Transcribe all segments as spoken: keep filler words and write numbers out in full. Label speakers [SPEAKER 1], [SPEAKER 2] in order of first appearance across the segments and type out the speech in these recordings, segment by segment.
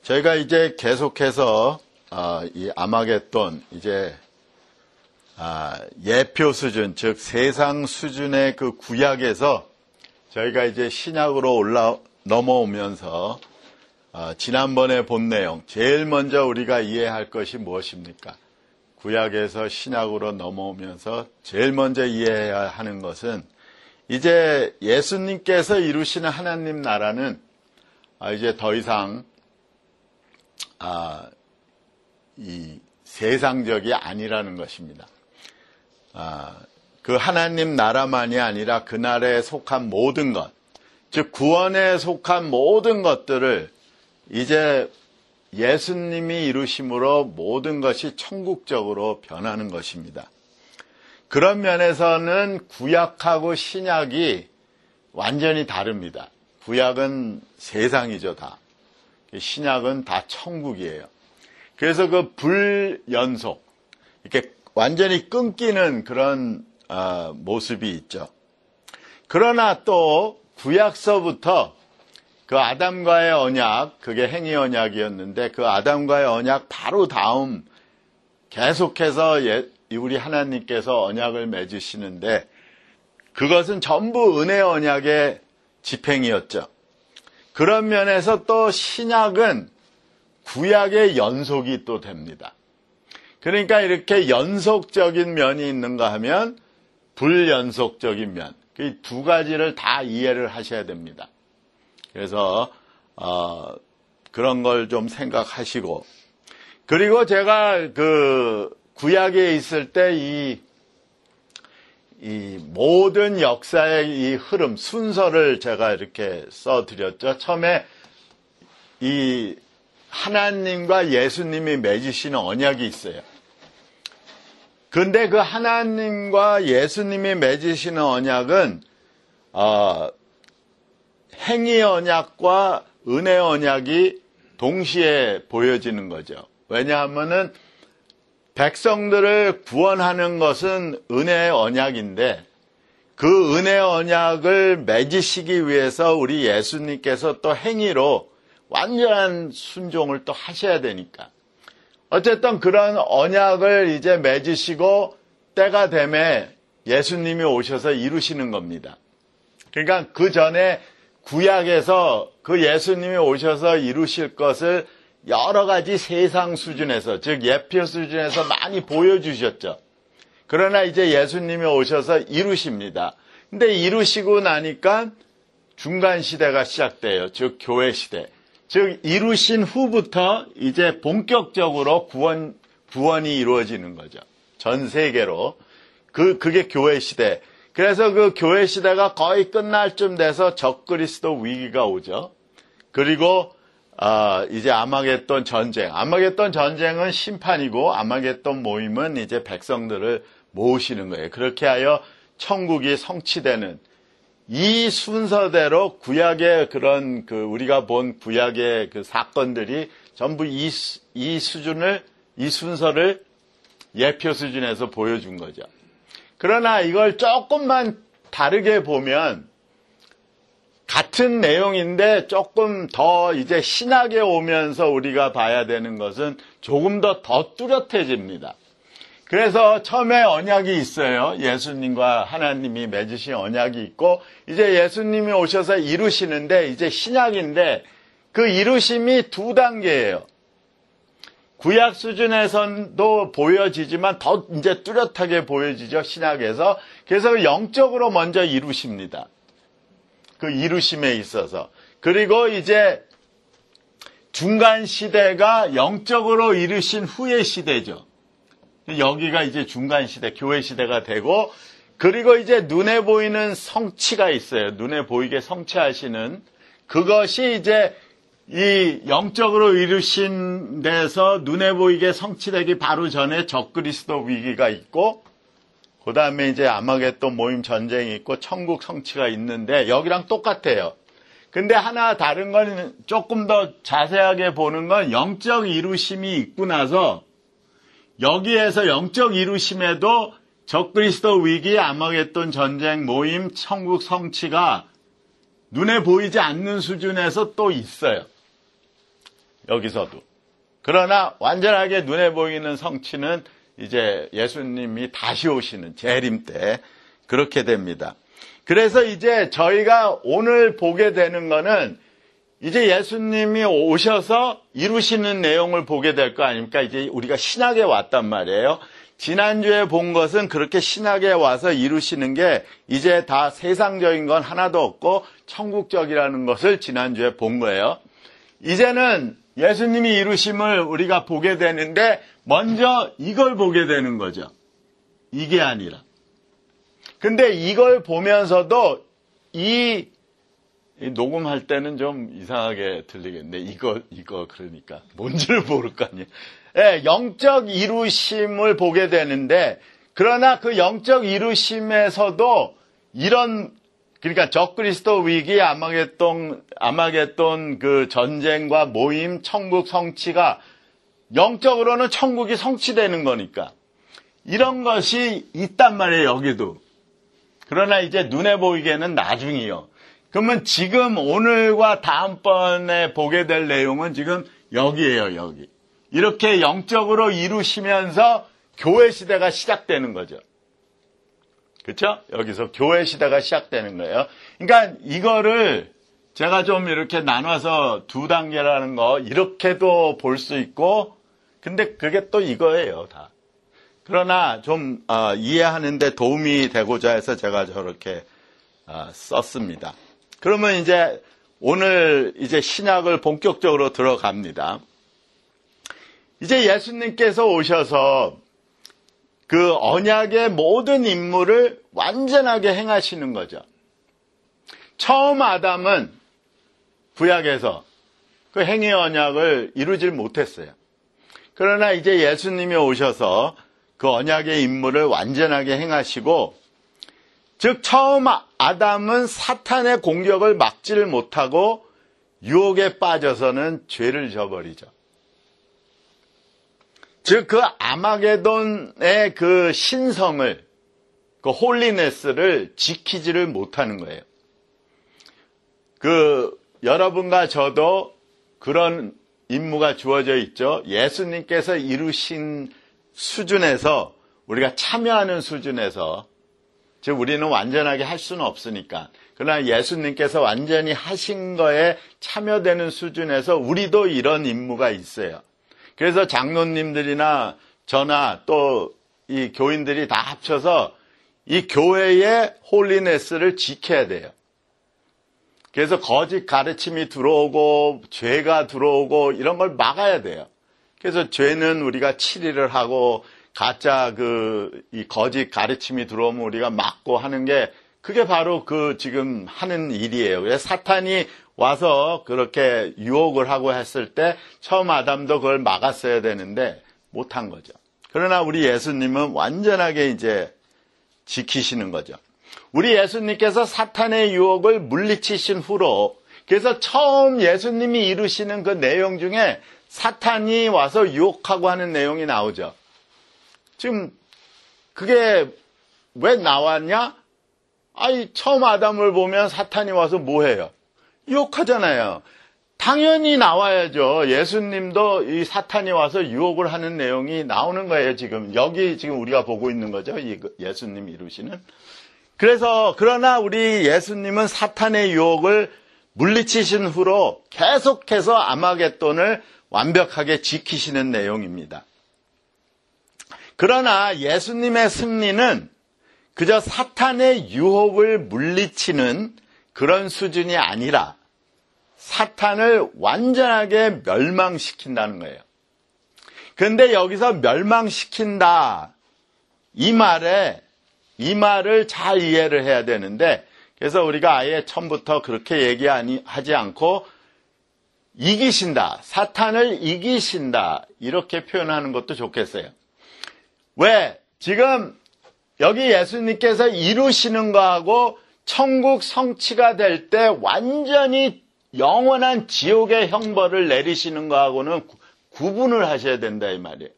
[SPEAKER 1] 저희가 이제 계속해서 어, 이 아마겟돈 이제 아, 예표 수준, 즉 세상 수준의 그 구약에서 저희가 이제 신약으로 올라 넘어오면서 어, 지난번에 본 내용, 제일 먼저 우리가 이해할 것이 무엇입니까? 구약에서 신약으로 넘어오면서 제일 먼저 이해해야 하는 것은 이제 예수님께서 이루시는 하나님 나라는 아, 이제 더 이상 아, 이 세상적이 아니라는 것입니다. 아, 그 하나님 나라만이 아니라 그 나라에 속한 모든 것, 즉 구원에 속한 모든 것들을 이제 예수님이 이루심으로 모든 것이 천국적으로 변하는 것입니다. 그런 면에서는 구약하고 신약이 완전히 다릅니다. 구약은 세상이죠, 다. 신약은 다 천국이에요. 그래서 그 불연속, 이렇게 완전히 끊기는 그런 어, 모습이 있죠. 그러나 또 구약서부터 그 아담과의 언약, 그게 행위 언약이었는데 그 아담과의 언약 바로 다음 계속해서 예, 우리 하나님께서 언약을 맺으시는데 그것은 전부 은혜 언약의 집행이었죠. 그런 면에서 또 신약은 구약의 연속이 또 됩니다. 그러니까 이렇게 연속적인 면이 있는가 하면 불연속적인 면, 그 두 가지를 다 이해를 하셔야 됩니다. 그래서 어, 그런 걸 좀 생각하시고, 그리고 제가 그 구약에 있을 때 이 이 모든 역사의 이 흐름, 순서를 제가 이렇게 써드렸죠. 처음에 이 하나님과 예수님이 맺으시는 언약이 있어요. 근데 그 하나님과 예수님이 맺으시는 언약은 어, 행위 언약과 은혜 언약이 동시에 보여지는 거죠. 왜냐하면은 백성들을 구원하는 것은 은혜의 언약인데 그 은혜 언약을 맺으시기 위해서 우리 예수님께서 또 행위로 완전한 순종을 또 하셔야 되니까. 어쨌든 그런 언약을 이제 맺으시고 때가 되면 예수님이 오셔서 이루시는 겁니다. 그러니까 그 전에 구약에서 그 예수님이 오셔서 이루실 것을 여러 가지 세상 수준에서, 즉 예표 수준에서 많이 보여주셨죠. 그러나 이제 예수님이 오셔서 이루십니다. 근데 이루시고 나니까 중간 시대가 시작돼요. 즉 교회 시대. 즉 이루신 후부터 이제 본격적으로 구원 구원이 이루어지는 거죠. 전 세계로. 그 그게 교회 시대. 그래서 그 교회 시대가 거의 끝날 쯤 돼서 적그리스도 위기가 오죠. 그리고 어, 이제 아마겟돈 전쟁. 아마겟돈 전쟁은 심판이고 아마겟돈 모임은 이제 백성들을 모으시는 거예요. 그렇게 하여 천국이 성취되는 이 순서대로 구약의 그런 그 우리가 본 구약의 그 사건들이 전부 이, 이 수준을, 이 순서를 예표 수준에서 보여준 거죠. 그러나 이걸 조금만 다르게 보면 같은 내용인데 조금 더 이제 신학에 오면서 우리가 봐야 되는 것은 조금 더 더 뚜렷해집니다. 그래서 처음에 언약이 있어요. 예수님과 하나님이 맺으신 언약이 있고 이제 예수님이 오셔서 이루시는데 이제 신약인데 그 이루심이 두 단계예요. 구약 수준에서도 보여지지만 더 이제 뚜렷하게 보여지죠. 신약에서. 그래서 영적으로 먼저 이루십니다. 그 이루심에 있어서. 그리고 이제 중간 시대가 영적으로 이루신 후의 시대죠. 여기가 이제 중간 시대, 교회 시대가 되고, 그리고 이제 눈에 보이는 성취가 있어요. 눈에 보이게 성취하시는 그것이 이제 이 영적으로 이루신 데서 눈에 보이게 성취되기 바로 전에 적그리스도 위기가 있고, 그 다음에 이제 아마겟돈 모임 전쟁이 있고 천국 성취가 있는데 여기랑 똑같아요. 근데 하나 다른 건 조금 더 자세하게 보는 건 영적 이루심이 있고 나서 여기에서 영적 이루심에도 적그리스도 위기, 아마겟돈 전쟁, 모임, 천국 성취가 눈에 보이지 않는 수준에서 또 있어요. 여기서도. 그러나 완전하게 눈에 보이는 성취는 이제 예수님이 다시 오시는 재림 때 그렇게 됩니다. 그래서 이제 저희가 오늘 보게 되는 거는 이제 예수님이 오셔서 이루시는 내용을 보게 될 거 아닙니까? 이제 우리가 신약에 왔단 말이에요. 지난주에 본 것은 그렇게 신약에 와서 이루시는 게 이제 다 세상적인 건 하나도 없고 천국적이라는 것을 지난주에 본 거예요. 이제는 예수님이 이루심을 우리가 보게 되는데 먼저 이걸 보게 되는 거죠. 이게 아니라. 근데 이걸 보면서도 이 녹음할 때는 좀 이상하게 들리겠네. 이거, 이거, 그러니까. 뭔지를 모를 거 아니에요. 네, 영적 이루심을 보게 되는데, 그러나 그 영적 이루심에서도 이런, 그러니까 적그리스도 위기, 아마겟돈, 아마겟돈 그 전쟁과 모임, 천국 성취가 영적으로는 천국이 성취되는 거니까. 이런 것이 있단 말이에요, 여기도. 그러나 이제 눈에 보이게는 나중이요. 그러면 지금 오늘과 다음번에 보게 될 내용은 지금 여기에요, 여기. 이렇게 영적으로 이루시면서 교회 시대가 시작되는 거죠. 그렇죠? 여기서 교회 시대가 시작되는 거예요. 그러니까 이거를 제가 좀 이렇게 나눠서 두 단계라는 거 이렇게도 볼 수 있고, 근데 그게 또 이거예요, 다. 그러나 좀 어, 이해하는데 도움이 되고자 해서 제가 저렇게 어, 썼습니다. 그러면 이제 오늘 이제 신약을 본격적으로 들어갑니다. 이제 예수님께서 오셔서 그 언약의 모든 임무를 완전하게 행하시는 거죠. 처음 아담은 구약에서 그 행위 언약을 이루질 못했어요. 그러나 이제 예수님이 오셔서 그 언약의 임무를 완전하게 행하시고, 즉 처음 아담은 사탄의 공격을 막지를 못하고 유혹에 빠져서는 죄를 저버리죠. 즉 그 아마게돈의 그 신성을, 그 홀리네스를 지키지를 못하는 거예요. 그 여러분과 저도 그런 임무가 주어져 있죠. 예수님께서 이루신 수준에서, 우리가 참여하는 수준에서, 즉 우리는 완전하게 할 수는 없으니까, 그러나 예수님께서 완전히 하신 거에 참여되는 수준에서 우리도 이런 임무가 있어요. 그래서 장로님들이나 저나 또 이 교인들이 다 합쳐서 이 교회의 홀리네스를 지켜야 돼요. 그래서 거짓 가르침이 들어오고 죄가 들어오고 이런 걸 막아야 돼요. 그래서 죄는 우리가 치리를 하고, 가짜 그 이 거짓 가르침이 들어오면 우리가 막고 하는 게, 그게 바로 그 지금 하는 일이에요. 그래서 사탄이 와서 그렇게 유혹을 하고 했을 때 처음 아담도 그걸 막았어야 되는데 못한 거죠. 그러나 우리 예수님은 완전하게 이제 지키시는 거죠. 우리 예수님께서 사탄의 유혹을 물리치신 후로, 그래서 처음 예수님이 이루시는 그 내용 중에 사탄이 와서 유혹하고 하는 내용이 나오죠. 지금 그게 왜 나왔냐? 아이, 처음 아담을 보면 사탄이 와서 뭐 해요? 유혹하잖아요. 당연히 나와야죠. 예수님도 이 사탄이 와서 유혹을 하는 내용이 나오는 거예요, 지금. 여기 지금 우리가 보고 있는 거죠, 이 예수님 이루시는. 그래서, 그러나 우리 예수님은 사탄의 유혹을 물리치신 후로 계속해서 아마겟돈을 완벽하게 지키시는 내용입니다. 그러나 예수님의 승리는 그저 사탄의 유혹을 물리치는 그런 수준이 아니라 사탄을 완전하게 멸망시킨다는 거예요. 그런데 여기서 멸망시킨다, 이 말에, 이 말을 잘 이해를 해야 되는데, 그래서 우리가 아예 처음부터 그렇게 얘기하지 않고 이기신다, 사탄을 이기신다, 이렇게 표현하는 것도 좋겠어요. 왜? 지금 여기 예수님께서 이루시는 거하고 천국 성취가 될 때 완전히 영원한 지옥의 형벌을 내리시는 거하고는 구분을 하셔야 된다, 이 말이에요.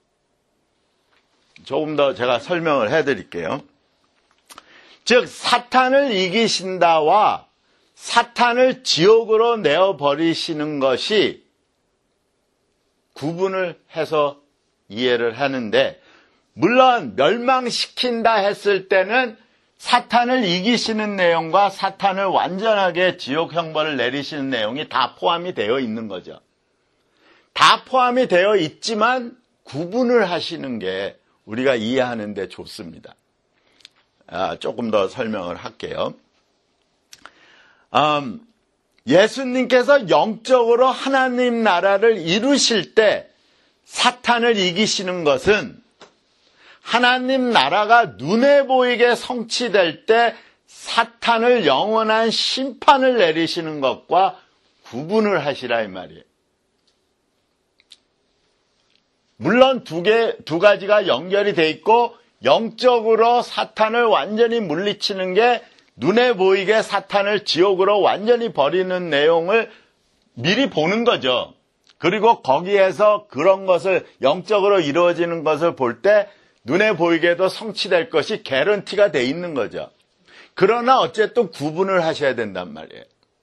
[SPEAKER 1] 조금 더 제가 설명을 해드릴게요. 즉 사탄을 이기신다와 사탄을 지옥으로 내어버리시는 것이 구분을 해서 이해를 하는데, 물론 멸망시킨다 했을 때는 사탄을 이기시는 내용과 사탄을 완전하게 지옥 형벌을 내리시는 내용이 다 포함이 되어 있는 거죠. 다 포함이 되어 있지만 구분을 하시는 게 우리가 이해하는 데 좋습니다. 아, 조금 더 설명을 할게요. 음, 예수님께서 영적으로 하나님 나라를 이루실 때 사탄을 이기시는 것은 하나님 나라가 눈에 보이게 성취될 때 사탄을 영원한 심판을 내리시는 것과 구분을 하시라 이 말이에요. 물론 두 개, 두 가지가 연결이 돼 있고 영적으로 사탄을 완전히 물리치는 게 눈에 보이게 사탄을 지옥으로 완전히 버리는 내용을 미리 보는 거죠. 그리고 거기에서 그런 것을 영적으로 이루어지는 것을 볼 때 눈에 보이게도 성취될 것이 개런티가 돼 있는 거죠. 그러나 어쨌든 구분을 하셔야 된단 말이에요.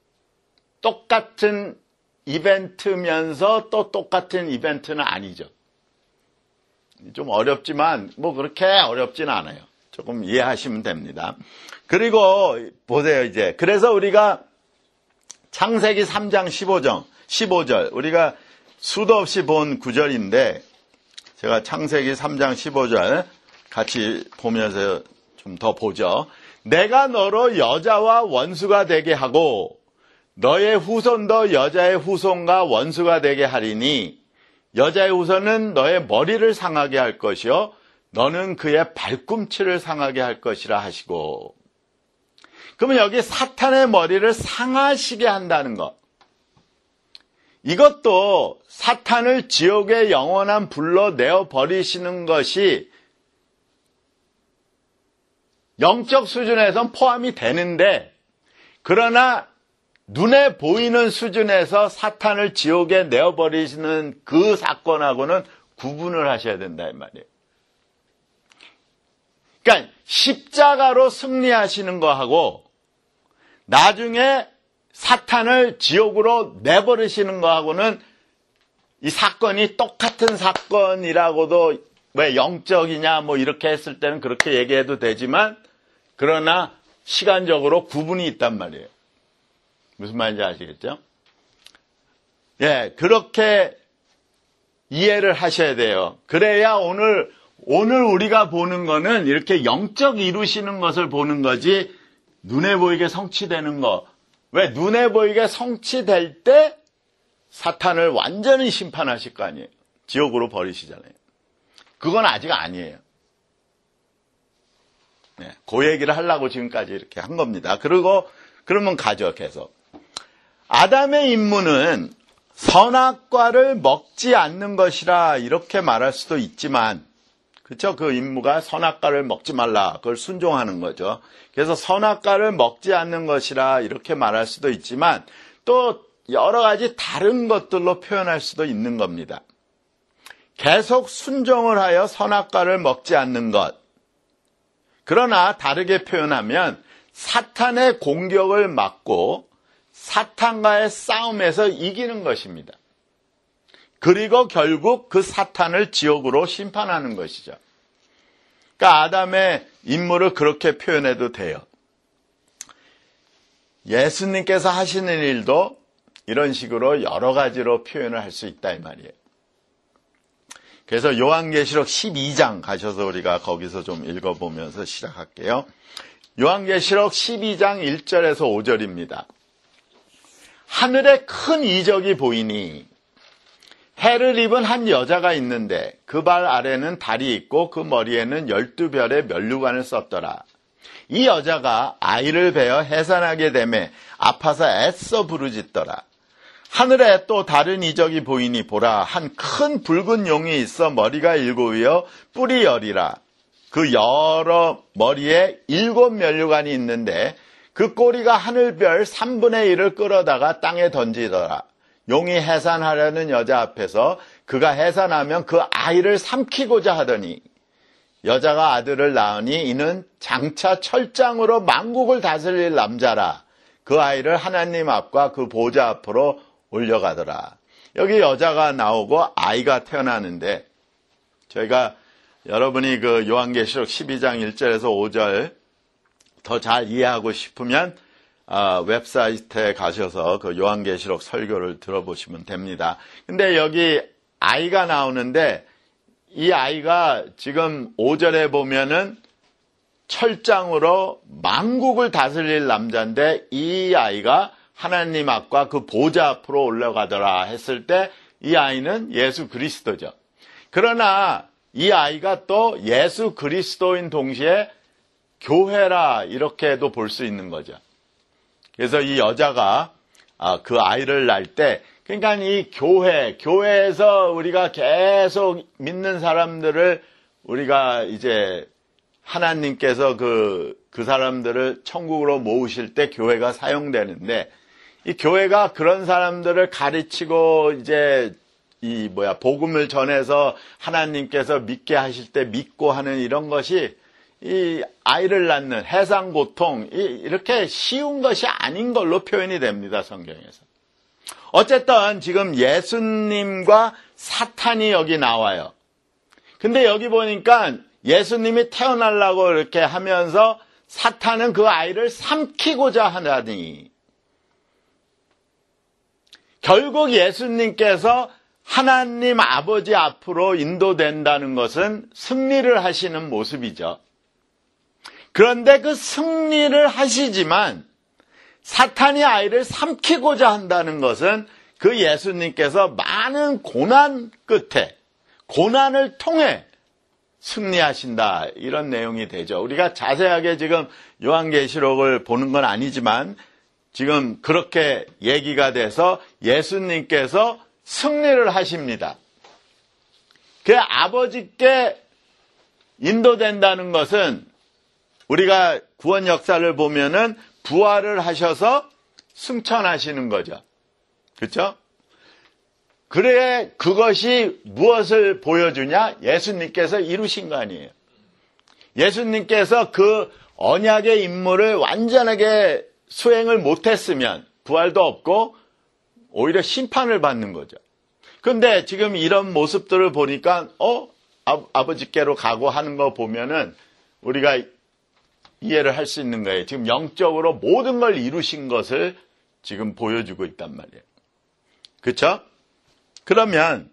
[SPEAKER 1] 똑같은 이벤트면서 또 똑같은 이벤트는 아니죠. 좀 어렵지만 뭐 그렇게 어렵진 않아요. 조금 이해하시면 됩니다. 그리고 보세요 이제. 그래서 우리가 창세기 삼 장 십오 절, 십오 절 우리가 수도 없이 본 구절인데 제가 창세기 삼 장 십오 절 같이 보면서 좀 더 보죠. 내가 너로 여자와 원수가 되게 하고 너의 후손도 여자의 후손과 원수가 되게 하리니 여자의 후손은 너의 머리를 상하게 할 것이요 너는 그의 발꿈치를 상하게 할 것이라 하시고. 그러면 여기 사탄의 머리를 상하시게 한다는 것, 이것도 사탄을 지옥의 영원한 불로 내어버리시는 것이 영적 수준에선 포함이 되는데, 그러나 눈에 보이는 수준에서 사탄을 지옥에 내어버리시는 그 사건하고는 구분을 하셔야 된다 이 말이에요. 그러니까 십자가로 승리하시는 거하고 나중에 사탄을 지옥으로 내버리시는 거하고는 이 사건이 똑같은 사건이라고도, 왜 영적이냐 뭐 이렇게 했을 때는 그렇게 얘기해도 되지만, 그러나 시간적으로 구분이 있단 말이에요. 무슨 말인지 아시겠죠? 예, 그렇게 이해를 하셔야 돼요. 그래야 오늘, 오늘 우리가 보는 거는 이렇게 영적 이루시는 것을 보는 거지, 눈에 보이게 성취되는 거. 왜? 눈에 보이게 성취될 때 사탄을 완전히 심판하실 거 아니에요. 지옥으로 버리시잖아요. 그건 아직 아니에요. 네, 그 얘기를 하려고 지금까지 이렇게 한 겁니다. 그리고 그러면 가죠, 계속. 아담의 임무는 선악과를 먹지 않는 것이라 이렇게 말할 수도 있지만, 그렇죠? 그 임무가 선악과를 먹지 말라, 그걸 순종하는 거죠. 그래서 선악과를 먹지 않는 것이라 이렇게 말할 수도 있지만 또 여러 가지 다른 것들로 표현할 수도 있는 겁니다. 계속 순종을 하여 선악과를 먹지 않는 것. 그러나 다르게 표현하면 사탄의 공격을 막고 사탄과의 싸움에서 이기는 것입니다. 그리고 결국 그 사탄을 지옥으로 심판하는 것이죠. 그러니까 아담의 임무를 그렇게 표현해도 돼요. 예수님께서 하시는 일도 이런 식으로 여러 가지로 표현을 할 수 있다 이 말이에요. 그래서 요한계시록 십이 장 가셔서 우리가 거기서 좀 읽어보면서 시작할게요. 요한계시록 십이 장 일 절에서 오 절입니다. 하늘에 큰 이적이 보이니 해를 입은 한 여자가 있는데 그 발 아래는 달이 있고 그 머리에는 열두 별의 면류관을 썼더라. 이 여자가 아이를 베어 해산하게 되매 아파서 애써 부르짖더라. 하늘에 또 다른 이적이 보이니 보라, 한 큰 붉은 용이 있어 머리가 일곱이요 뿔이 열이라. 그 여러 머리에 일곱 면류관이 있는데 그 꼬리가 하늘별 삼분의 일을 끌어다가 땅에 던지더라. 용이 해산하려는 여자 앞에서 그가 해산하면 그 아이를 삼키고자 하더니 여자가 아들을 낳으니 이는 장차 철장으로 만국을 다스릴 남자라. 그 아이를 하나님 앞과 그 보좌 앞으로 올려가더라. 여기 여자가 나오고 아이가 태어나는데, 저희가 여러분이 그 요한계시록 십이 장 일 절에서 오 절 더 잘 이해하고 싶으면 아, 웹사이트에 가셔서 그 요한계시록 설교를 들어보시면 됩니다. 근데 여기 아이가 나오는데, 이 아이가 지금 오 절에 보면은 철장으로 만국을 다스릴 남자인데, 이 아이가 하나님 앞과 그 보좌 앞으로 올라가더라 했을 때 이 아이는 예수 그리스도죠. 그러나 이 아이가 또 예수 그리스도인 동시에 교회라 이렇게도 볼 수 있는 거죠. 그래서 이 여자가 그 아이를 낳을 때, 그러니까 이 교회, 교회에서 우리가 계속 믿는 사람들을 우리가 이제 하나님께서 그, 그 사람들을 천국으로 모으실 때 교회가 사용되는데, 이 교회가 그런 사람들을 가르치고 이제 이 뭐야, 복음을 전해서 하나님께서 믿게 하실 때 믿고 하는 이런 것이 이 아이를 낳는 해상고통, 이렇게 쉬운 것이 아닌 걸로 표현이 됩니다, 성경에서. 어쨌든 지금 예수님과 사탄이 여기 나와요. 근데 여기 보니까 예수님이 태어나려고 이렇게 하면서 사탄은 그 아이를 삼키고자 하다니, 결국 예수님께서 하나님 아버지 앞으로 인도된다는 것은 승리를 하시는 모습이죠. 그런데 그 승리를 하시지만 사탄이 아이를 삼키고자 한다는 것은 그 예수님께서 많은 고난 끝에, 고난을 통해 승리하신다, 이런 내용이 되죠. 우리가 자세하게 지금 요한계시록을 보는 건 아니지만 지금 그렇게 얘기가 돼서 예수님께서 승리를 하십니다. 그 아버지께 인도된다는 것은 우리가 구원 역사를 보면은 부활을 하셔서 승천하시는 거죠. 그렇죠? 그래, 그것이 무엇을 보여주냐? 예수님께서 이루신 거 아니에요. 예수님께서 그 언약의 임무를 완전하게 수행을 못했으면 부활도 없고 오히려 심판을 받는 거죠. 그런데 지금 이런 모습들을 보니까 어? 아, 아버지께로 가고 하는 거 보면은 우리가 이해를 할 수 있는 거예요. 지금 영적으로 모든 걸 이루신 것을 지금 보여주고 있단 말이에요. 그렇죠? 그러면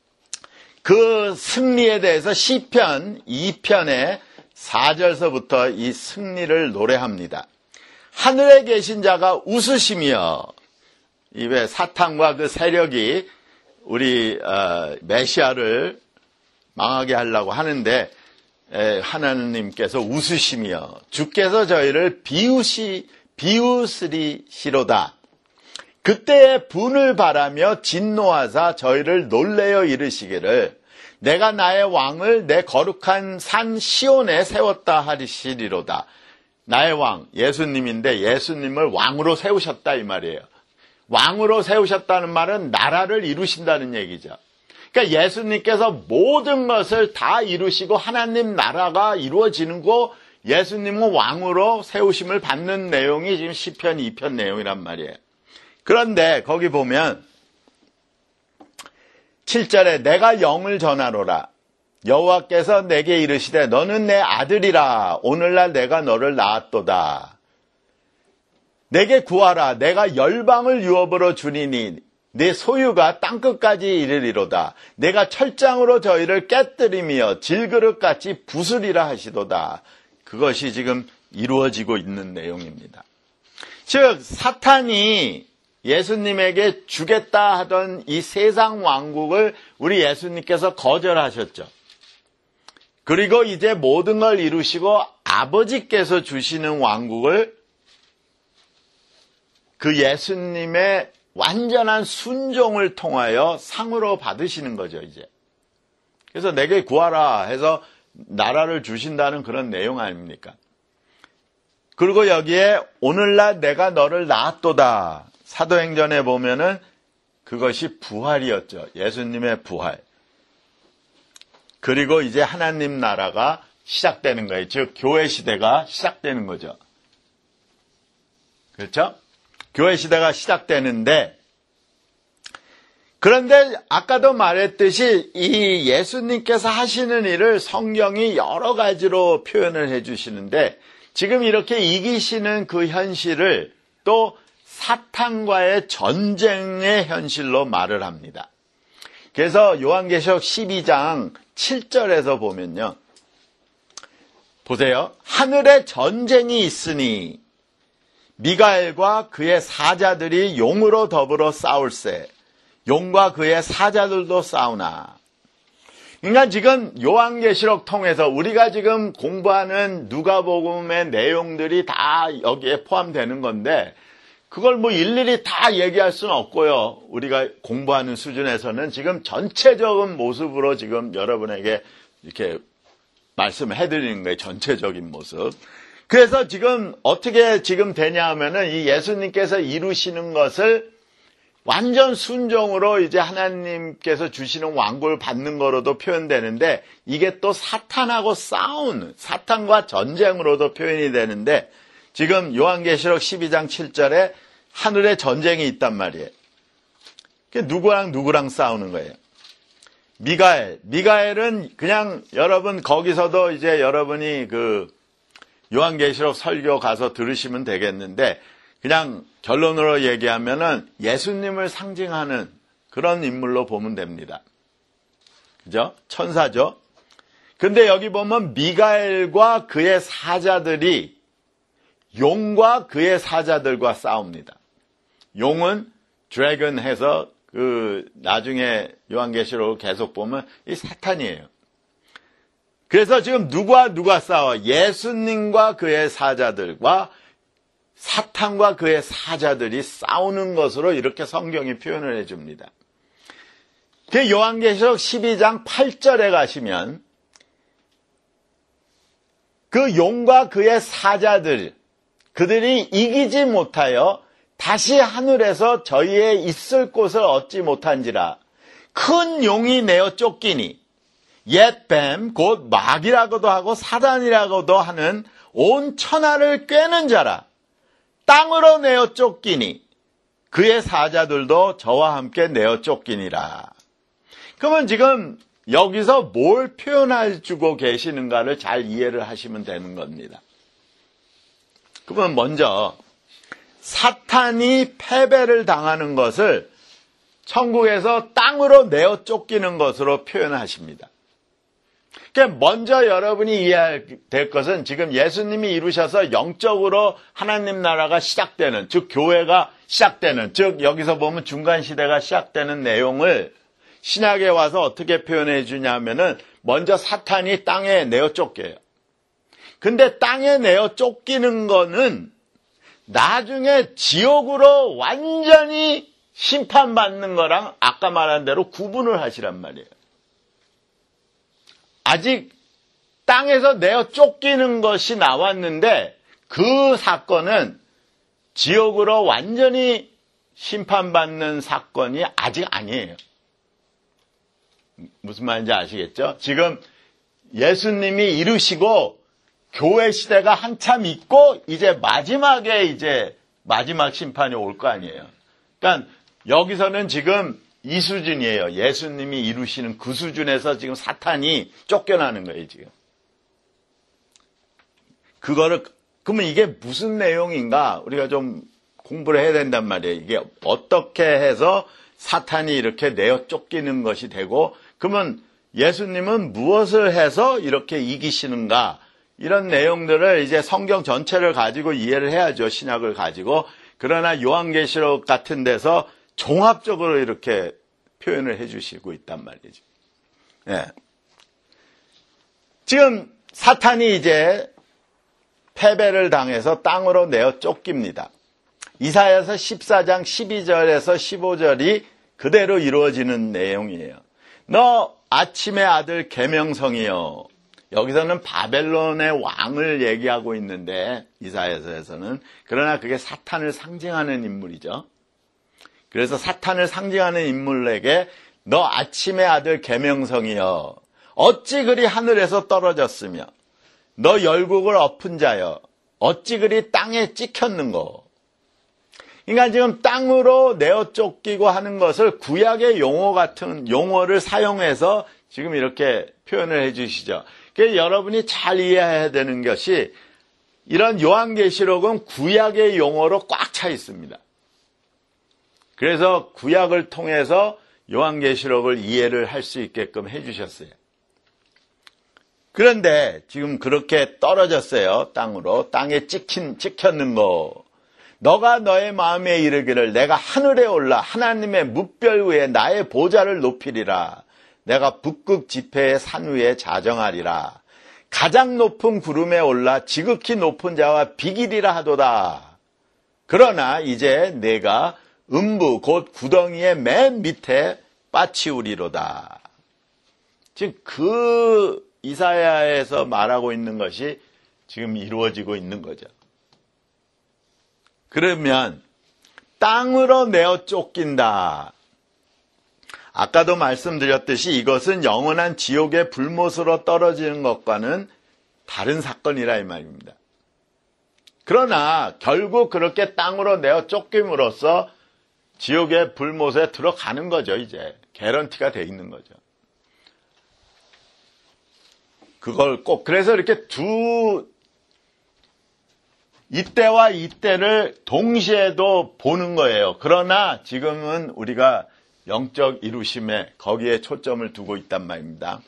[SPEAKER 1] 그 승리에 대해서 시편 이 편의 사 절서부터 이 승리를 노래합니다. 하늘에 계신 자가 웃으시며, 이 왜 사탄과 그 세력이 우리 어, 메시아를 망하게 하려고 하는데 에, 하나님께서 웃으시며 주께서 저희를 비우시 비우시리시로다. 그때의 분을 바라며 진노하사 저희를 놀래어 이르시기를 내가 나의 왕을 내 거룩한 산 시온에 세웠다 하시리로다. 나의 왕 예수님인데 예수님을 왕으로 세우셨다 이 말이에요. 왕으로 세우셨다는 말은 나라를 이루신다는 얘기죠. 그러니까 예수님께서 모든 것을 다 이루시고 하나님 나라가 이루어지는 거, 예수님은 왕으로 세우심을 받는 내용이 지금 시편 이 편 내용이란 말이에요. 그런데 거기 보면 칠 절에 내가 영을 전하노라. 여호와께서 내게 이르시되 너는 내 아들이라. 오늘날 내가 너를 낳았도다. 내게 구하라. 내가 열방을 유업으로 주리니 내 소유가 땅끝까지 이르리로다. 내가 철장으로 저희를 깨뜨리며 질그릇같이 부수리라 하시도다. 그것이 지금 이루어지고 있는 내용입니다. 즉 사탄이 예수님에게 주겠다 하던 이 세상 왕국을 우리 예수님께서 거절하셨죠. 그리고 이제 모든 걸 이루시고 아버지께서 주시는 왕국을 그 예수님의 완전한 순종을 통하여 상으로 받으시는 거죠, 이제. 그래서 내게 구하라 해서 나라를 주신다는 그런 내용 아닙니까? 그리고 여기에 오늘날 내가 너를 낳았도다. 사도행전에 보면은 그것이 부활이었죠. 예수님의 부활. 그리고 이제 하나님 나라가 시작되는 거예요. 즉 교회 시대가 시작되는 거죠. 그렇죠? 교회 시대가 시작되는데 그런데 아까도 말했듯이 이 예수님께서 하시는 일을 성경이 여러 가지로 표현을 해주시는데 지금 이렇게 이기시는 그 현실을 또 사탄과의 전쟁의 현실로 말을 합니다. 그래서 요한계시록 십이 장 칠 절에서 보면요. 보세요. 하늘에 전쟁이 있으니 미가엘과 그의 사자들이 용으로 더불어 싸울세. 용과 그의 사자들도 싸우나. 그러니까 지금 요한계시록 통해서 우리가 지금 공부하는 누가복음의 내용들이 다 여기에 포함되는 건데 그걸 뭐 일일이 다 얘기할 수는 없고요. 우리가 공부하는 수준에서는 지금 전체적인 모습으로 지금 여러분에게 이렇게 말씀을 해드리는 거예요. 전체적인 모습. 그래서 지금 어떻게 지금 되냐 하면은 이 예수님께서 이루시는 것을 완전 순종으로 이제 하나님께서 주시는 왕국을 받는 거로도 표현되는데 이게 또 사탄하고 싸우는, 사탄과 전쟁으로도 표현이 되는데 지금 요한계시록 십이 장 칠 절에 하늘에 전쟁이 있단 말이에요. 누구랑 누구랑 싸우는 거예요. 미가엘. 미가엘은 그냥 여러분 거기서도 이제 여러분이 그 요한계시록 설교 가서 들으시면 되겠는데 그냥 결론으로 얘기하면은 예수님을 상징하는 그런 인물로 보면 됩니다. 그죠? 천사죠? 근데 여기 보면 미가엘과 그의 사자들이 용과 그의 사자들과 싸웁니다. 용은 드래곤 해서 그 나중에 요한계시록 계속 보면 이 사탄이에요. 그래서 지금 누구와 누가 싸워? 예수님과 그의 사자들과 사탄과 그의 사자들이 싸우는 것으로 이렇게 성경이 표현을 해줍니다. 그 요한계시록 십이 장 팔 절에 가시면 그 용과 그의 사자들 그들이 이기지 못하여 다시 하늘에서 저희의 있을 곳을 얻지 못한지라 큰 용이 내어 쫓기니 옛 뱀 곧 마귀라고도 하고 사단이라고도 하는 온 천하를 꿰는 자라 땅으로 내어 쫓기니 그의 사자들도 저와 함께 내어 쫓기니라. 그러면 지금 여기서 뭘 표현해 주고 계시는가를 잘 이해를 하시면 되는 겁니다. 그러면 먼저 사탄이 패배를 당하는 것을 천국에서 땅으로 내어 쫓기는 것으로 표현하십니다. 그러니까 먼저 여러분이 이해해야 될 것은 지금 예수님이 이루셔서 영적으로 하나님 나라가 시작되는, 즉 교회가 시작되는, 즉 여기서 보면 중간시대가 시작되는 내용을 신약에 와서 어떻게 표현해 주냐면은 먼저 사탄이 땅에 내어 쫓겨요. 근데 땅에 내어 쫓기는 거는 나중에 지옥으로 완전히 심판받는 거랑 아까 말한 대로 구분을 하시란 말이에요. 아직 땅에서 내어 쫓기는 것이 나왔는데 그 사건은 지옥으로 완전히 심판받는 사건이 아직 아니에요. 무슨 말인지 아시겠죠? 지금 예수님이 이루시고 교회 시대가 한참 있고 이제 마지막에 이제 마지막 심판이 올 거 아니에요. 그러니까 여기서는 지금 이 수준이에요. 예수님이 이루시는 그 수준에서 지금 사탄이 쫓겨나는 거예요, 지금. 그거를, 그러면 이게 무슨 내용인가? 우리가 좀 공부를 해야 된단 말이에요. 이게 어떻게 해서 사탄이 이렇게 내어 쫓기는 것이 되고, 그러면 예수님은 무엇을 해서 이렇게 이기시는가? 이런 내용들을 이제 성경 전체를 가지고 이해를 해야죠. 신약을 가지고. 그러나 요한계시록 같은 데서 종합적으로 이렇게 표현을 해주시고 있단 말이죠. 예. 지금 사탄이 이제 패배를 당해서 땅으로 내어 쫓깁니다. 이사야서 십사 장 십이 절에서 십오 절이 그대로 이루어지는 내용이에요. 너 아침의 아들 계명성이여. 여기서는 바벨론의 왕을 얘기하고 있는데 이사야서에서는 그러나 그게 사탄을 상징하는 인물이죠. 그래서 사탄을 상징하는 인물에게 너 아침의 아들 계명성이여 어찌 그리 하늘에서 떨어졌으며 너 열국을 엎은 자여 어찌 그리 땅에 찍혔는고. 그러니까 지금 땅으로 내어 쫓기고 하는 것을 구약의 용어 같은 용어를 사용해서 지금 이렇게 표현을 해 주시죠. 그래서 여러분이 잘 이해해야 되는 것이 이런 요한계시록은 구약의 용어로 꽉 차 있습니다. 그래서 구약을 통해서 요한계시록을 이해를 할 수 있게끔 해 주셨어요. 그런데 지금 그렇게 떨어졌어요. 땅으로. 땅에 찍힌, 찍혔는 거. 너가 너의 마음에 이르기를 내가 하늘에 올라 하나님의 뭇별 위에 나의 보좌를 높이리라. 내가 북극 지폐의 산 위에 자정하리라. 가장 높은 구름에 올라 지극히 높은 자와 비기리라 하도다. 그러나 이제 내가 음부 곧 구덩이의 맨 밑에 빠치우리로다. 지금 그 이사야에서 말하고 있는 것이 지금 이루어지고 있는 거죠. 그러면 땅으로 내어 쫓긴다. 아까도 말씀드렸듯이 이것은 영원한 지옥의 불못으로 떨어지는 것과는 다른 사건이라 이 말입니다. 그러나 결국 그렇게 땅으로 내어 쫓김으로써 지옥의 불못에 들어가는 거죠. 이제 개런티가 돼 있는 거죠. 그걸 꼭 그래서 이렇게 두 이때와 이때를 동시에도 보는 거예요. 그러나 지금은 우리가 영적 이루심에 거기에 초점을 두고 있단 말입니다.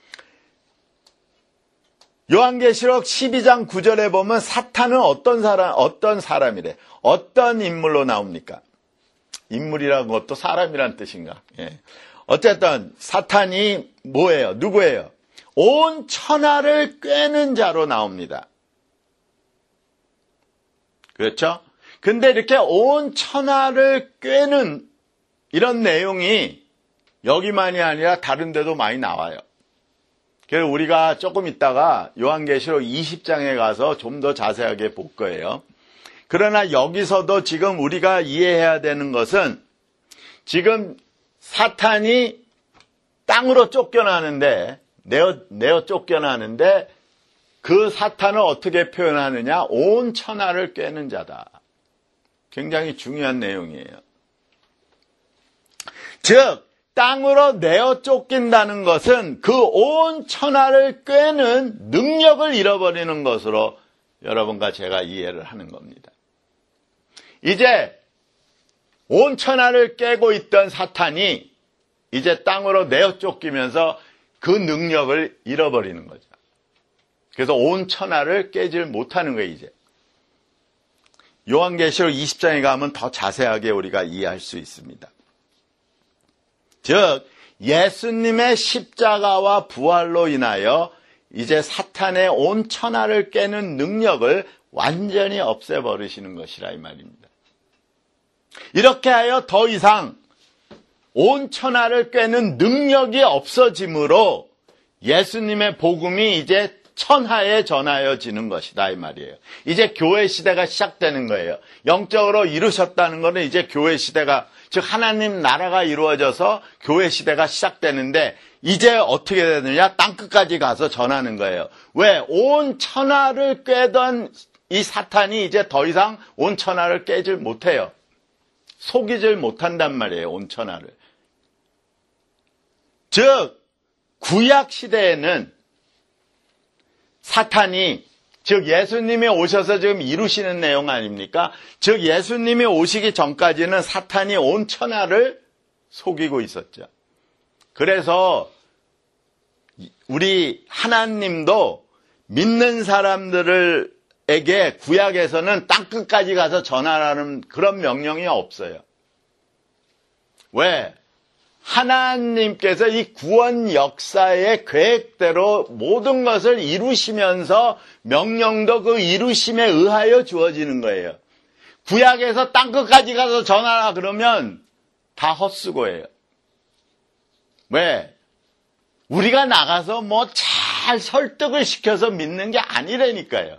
[SPEAKER 1] 요한계시록 십이 장 구 절에 보면 사탄은 어떤 사람, 어떤 사람이래? 어떤 인물로 나옵니까? 인물이라는 것도 사람이란 뜻인가? 예. 어쨌든 사탄이 뭐예요? 누구예요? 온 천하를 꿰는 자로 나옵니다. 그렇죠? 근데 이렇게 온 천하를 꿰는 이런 내용이 여기만이 아니라 다른 데도 많이 나와요. 그래서 우리가 조금 있다가 요한계시록 이십 장에 가서 좀 더 자세하게 볼 거예요. 그러나 여기서도 지금 우리가 이해해야 되는 것은 지금 사탄이 땅으로 쫓겨나는데 내어, 내어 쫓겨나는데 그 사탄을 어떻게 표현하느냐? 온 천하를 꿰는 자다. 굉장히 중요한 내용이에요. 즉 땅으로 내어 쫓긴다는 것은 그 온 천하를 꿰는 능력을 잃어버리는 것으로 여러분과 제가 이해를 하는 겁니다. 이제 온 천하를 깨고 있던 사탄이 이제 땅으로 내어 쫓기면서 그 능력을 잃어버리는 거죠. 그래서 온 천하를 깨질 못하는 거예요, 이제. 요한계시록 이십 장에 가면 더 자세하게 우리가 이해할 수 있습니다. 즉 예수님의 십자가와 부활로 인하여 이제 사탄의 온 천하를 깨는 능력을 완전히 없애버리시는 것이라 이 말입니다. 이렇게 하여 더 이상 온 천하를 꿰는 능력이 없어지므로 예수님의 복음이 이제 천하에 전하여지는 것이다 이 말이에요. 이제 교회 시대가 시작되는 거예요. 영적으로 이루셨다는 것은 이제 교회 시대가, 즉 하나님 나라가 이루어져서 교회 시대가 시작되는데 이제 어떻게 되느냐? 땅끝까지 가서 전하는 거예요. 왜? 온 천하를 꿰던 이 사탄이 이제 더 이상 온 천하를 깨질 못해요. 속이질 못한단 말이에요. 온 천하를. 즉 구약 시대에는 사탄이, 즉 예수님이 오셔서 지금 이루시는 내용 아닙니까? 즉 예수님이 오시기 전까지는 사탄이 온 천하를 속이고 있었죠. 그래서 우리 하나님도 믿는 사람들에게 구약에서는 땅끝까지 가서 전하라는 그런 명령이 없어요. 왜? 하나님께서 이 구원 역사의 계획대로 모든 것을 이루시면서 명령도 그 이루심에 의하여 주어지는 거예요. 구약에서 땅끝까지 가서 전하라 그러면 다 헛수고예요. 왜? 우리가 나가서 뭐 잘 설득을 시켜서 믿는 게 아니라니까요.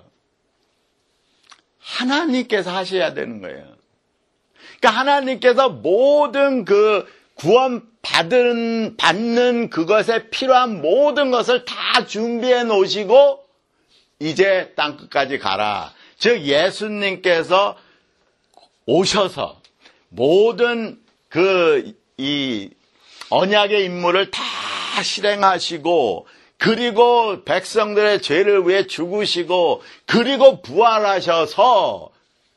[SPEAKER 1] 하나님께서 하셔야 되는 거예요. 그러니까 하나님께서 모든 그 구원 받은, 받는 그것에 필요한 모든 것을 다 준비해 놓으시고 이제 땅끝까지 가라. 즉 예수님께서 오셔서 모든 그 이 언약의 임무를 다 실행하시고, 그리고 백성들의 죄를 위해 죽으시고, 그리고 부활하셔서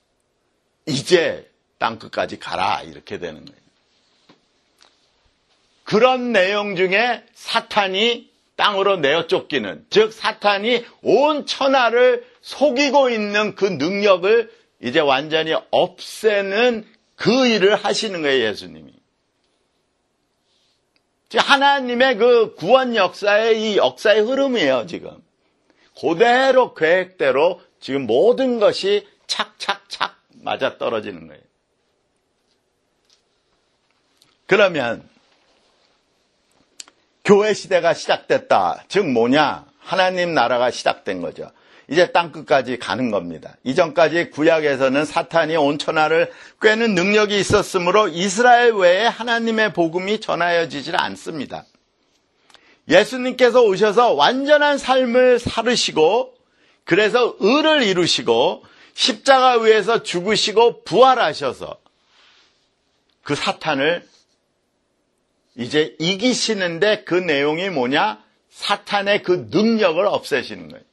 [SPEAKER 1] 이제 땅끝까지 가라, 이렇게 되는 거예요. 그런 내용 중에 사탄이 땅으로 내어 쫓기는, 즉 사탄이 온 천하를 속이고 있는 그 능력을 이제 완전히 없애는 그 일을 하시는 거예요, 예수님이. 즉 하나님의 그 구원 역사의 이 역사의 흐름이에요, 지금. 그대로 계획대로 지금 모든 것이 착착착 맞아떨어지는 거예요. 그러면 교회 시대가 시작됐다. 즉 뭐냐? 하나님 나라가 시작된 거죠. 이제 땅끝까지 가는 겁니다. 이전까지 구약에서는 사탄이 온 천하를 꿰는 능력이 있었으므로 이스라엘 외에 하나님의 복음이 전하여지질 않습니다. 예수님께서 오셔서 완전한 삶을 살으시고, 그래서 의를 이루시고 십자가 위에서 죽으시고 부활하셔서 그 사탄을 이제 이기시는데, 그 내용이 뭐냐? 사탄의 그 능력을 없애시는 거예요.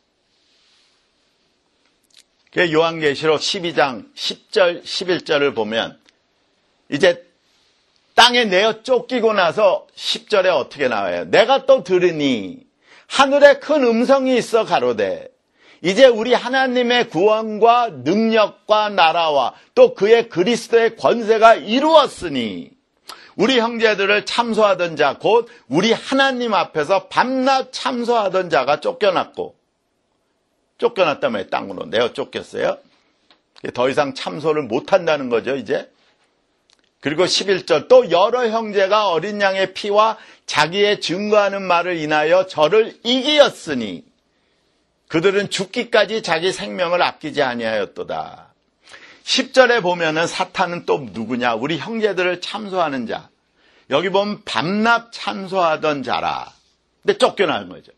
[SPEAKER 1] 요한계시록 십이 장 십 절 십일 절을 보면 이제 땅에 내어 쫓기고 나서 십 절에 어떻게 나와요? 내가 또 들으니 하늘에 큰 음성이 있어 가로되 이제 우리 하나님의 구원과 능력과 나라와 또 그의 그리스도의 권세가 이루었으니 우리 형제들을 참소하던 자 곧 우리 하나님 앞에서 밤낮 참소하던 자가 쫓겨났고, 쫓겨났다면 땅으로 내어 쫓겼어요. 더 이상 참소를 못한다는 거죠, 이제. 그리고 십일 절 또 여러 형제가 어린 양의 피와 자기의 증거하는 말을 인하여 저를 이기었으니 그들은 죽기까지 자기 생명을 아끼지 아니하였도다. 십 절에 보면은 사탄은 또 누구냐? 우리 형제들을 참소하는 자. 여기 보면 밤낮 참소하던 자라. 근데 쫓겨나는 거죠.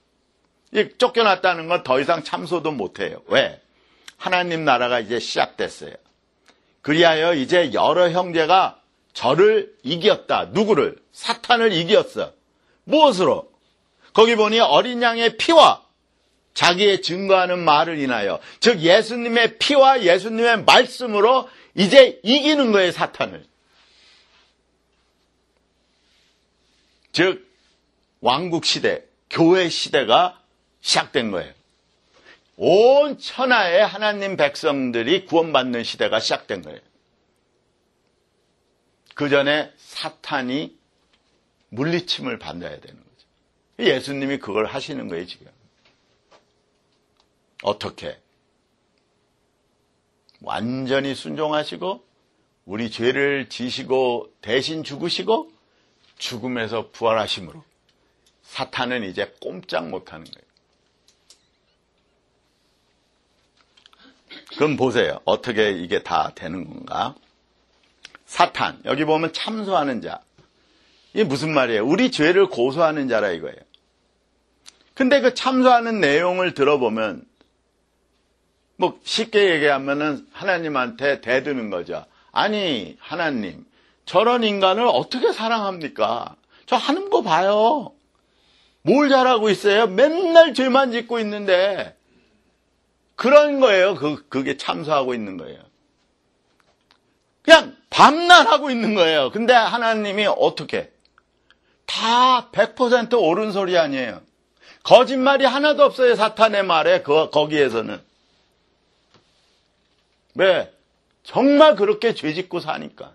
[SPEAKER 1] 쫓겨났다는 건 더 이상 참소도 못해요. 왜? 하나님 나라가 이제 시작됐어요. 그리하여 이제 여러 형제가 저를 이겼다. 누구를? 사탄을 이겼어. 무엇으로? 거기 보니 어린 양의 피와 자기의 증거하는 말을 인하여, 즉 예수님의 피와 예수님의 말씀으로 이제 이기는 거예요, 사탄을. 즉 왕국 시대, 교회 시대가 시작된 거예요. 온 천하의 하나님 백성들이 구원받는 시대가 시작된 거예요. 그 전에 사탄이 물리침을 받아야 되는 거죠. 예수님이 그걸 하시는 거예요, 지금. 어떻게? 완전히 순종하시고 우리 죄를 지시고 대신 죽으시고 죽음에서 부활하심으로 사탄은 이제 꼼짝 못하는 거예요. 그럼 보세요. 어떻게 이게 다 되는 건가? 사탄, 여기 보면 참소하는 자. 이게 무슨 말이에요? 우리 죄를 고소하는 자라 이거예요. 근데 그 참소하는 내용을 들어보면 뭐 쉽게 얘기하면은 하나님한테 대드는 거죠. 아니 하나님, 저런 인간을 어떻게 사랑합니까? 저 하는 거 봐요. 뭘 잘하고 있어요? 맨날 죄만 짓고 있는데. 그런 거예요. 그, 그게 참소하고 있는 거예요. 그냥 밤낮 하고 있는 거예요. 근데 하나님이 어떻게? 다 백 퍼센트 옳은 소리 아니에요. 거짓말이 하나도 없어요. 사탄의 말에, 그, 거기에서는. 왜? 정말 그렇게 죄 짓고 사니까.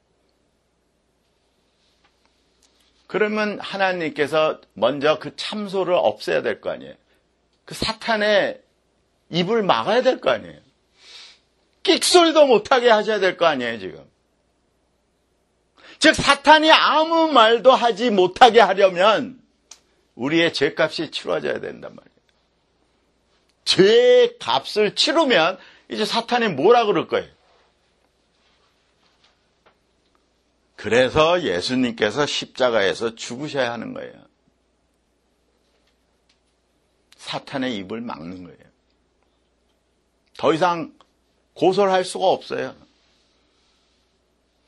[SPEAKER 1] 그러면 하나님께서 먼저 그 참소를 없애야 될 거 아니에요. 그 사탄의 입을 막아야 될 거 아니에요. 끽소리도 못하게 하셔야 될 거 아니에요, 지금. 즉 사탄이 아무 말도 하지 못하게 하려면 우리의 죄값이 치러져야 된단 말이에요. 죄값을 치르면 이제 사탄이 뭐라 그럴 거예요? 그래서 예수님께서 십자가에서 죽으셔야 하는 거예요. 사탄의 입을 막는 거예요. 더 이상 고소를 할 수가 없어요.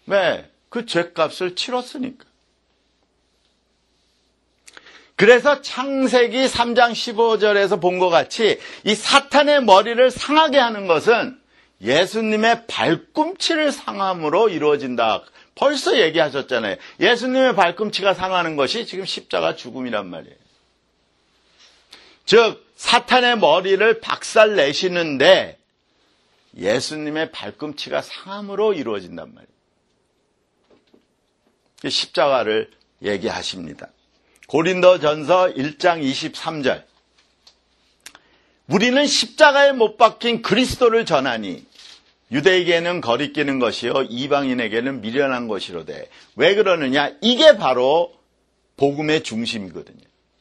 [SPEAKER 1] 왜? 그 죄값을 치렀으니까. 그래서 창세기 삼 장 십오 절에서 본 것 같이 이 사탄의 머리를 상하게 하는 것은 예수님의 발꿈치를 상함으로 이루어진다. 벌써 얘기하셨잖아요. 예수님의 발꿈치가 상하는 것이 지금 십자가 죽음이란 말이에요. 즉 사탄의 머리를 박살 내시는데 예수님의 발꿈치가 상함으로 이루어진단 말이에요. 십자가를 얘기하십니다. 고린도전서 일 장 이십삼 절. 우리는 십자가에 못 박힌 그리스도를 전하니 유대에게는 거리끼는 것이요 이방인에게는 미련한 것이로되. 왜 그러느냐? 이게 바로 복음의 중심이거든요.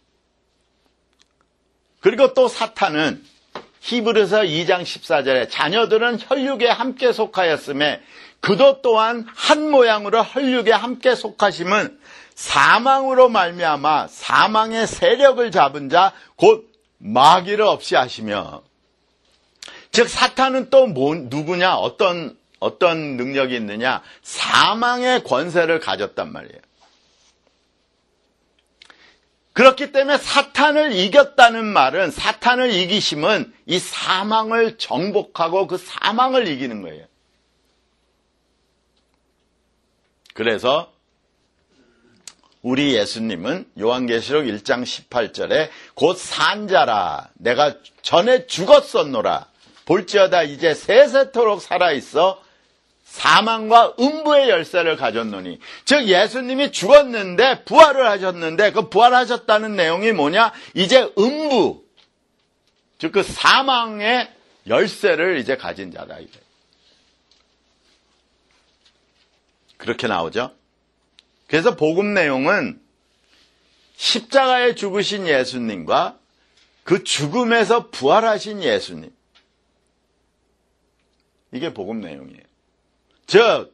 [SPEAKER 1] 그리고 또 사탄은 히브리서 이 장 십사 절에 자녀들은 혈육에 함께 속하였음에 그도 또한 한 모양으로 혈육에 함께 속하심은 사망으로 말미암아 사망의 세력을 잡은 자 곧 마귀를 없이 하시며. 즉 사탄은 또 뭐, 누구냐? 어떤 어떤 능력이 있느냐? 사망의 권세를 가졌단 말이에요. 그렇기 때문에 사탄을 이겼다는 말은, 사탄을 이기심은 이 사망을 정복하고 그 사망을 이기는 거예요. 그래서 우리 예수님은 요한계시록 일 장 십팔 절에 곧 산자라 내가 전에 죽었었노라 볼지어다 이제 세세토록 살아있어 사망과 음부의 열쇠를 가졌노니. 즉 예수님이 죽었는데 부활을 하셨는데 그 부활하셨다는 내용이 뭐냐? 이제 음부, 즉 그 사망의 열쇠를 이제 가진 자다. 이제. 그렇게 나오죠. 그래서 복음 내용은 십자가에 죽으신 예수님과 그 죽음에서 부활하신 예수님, 이게 복음 내용이에요. 즉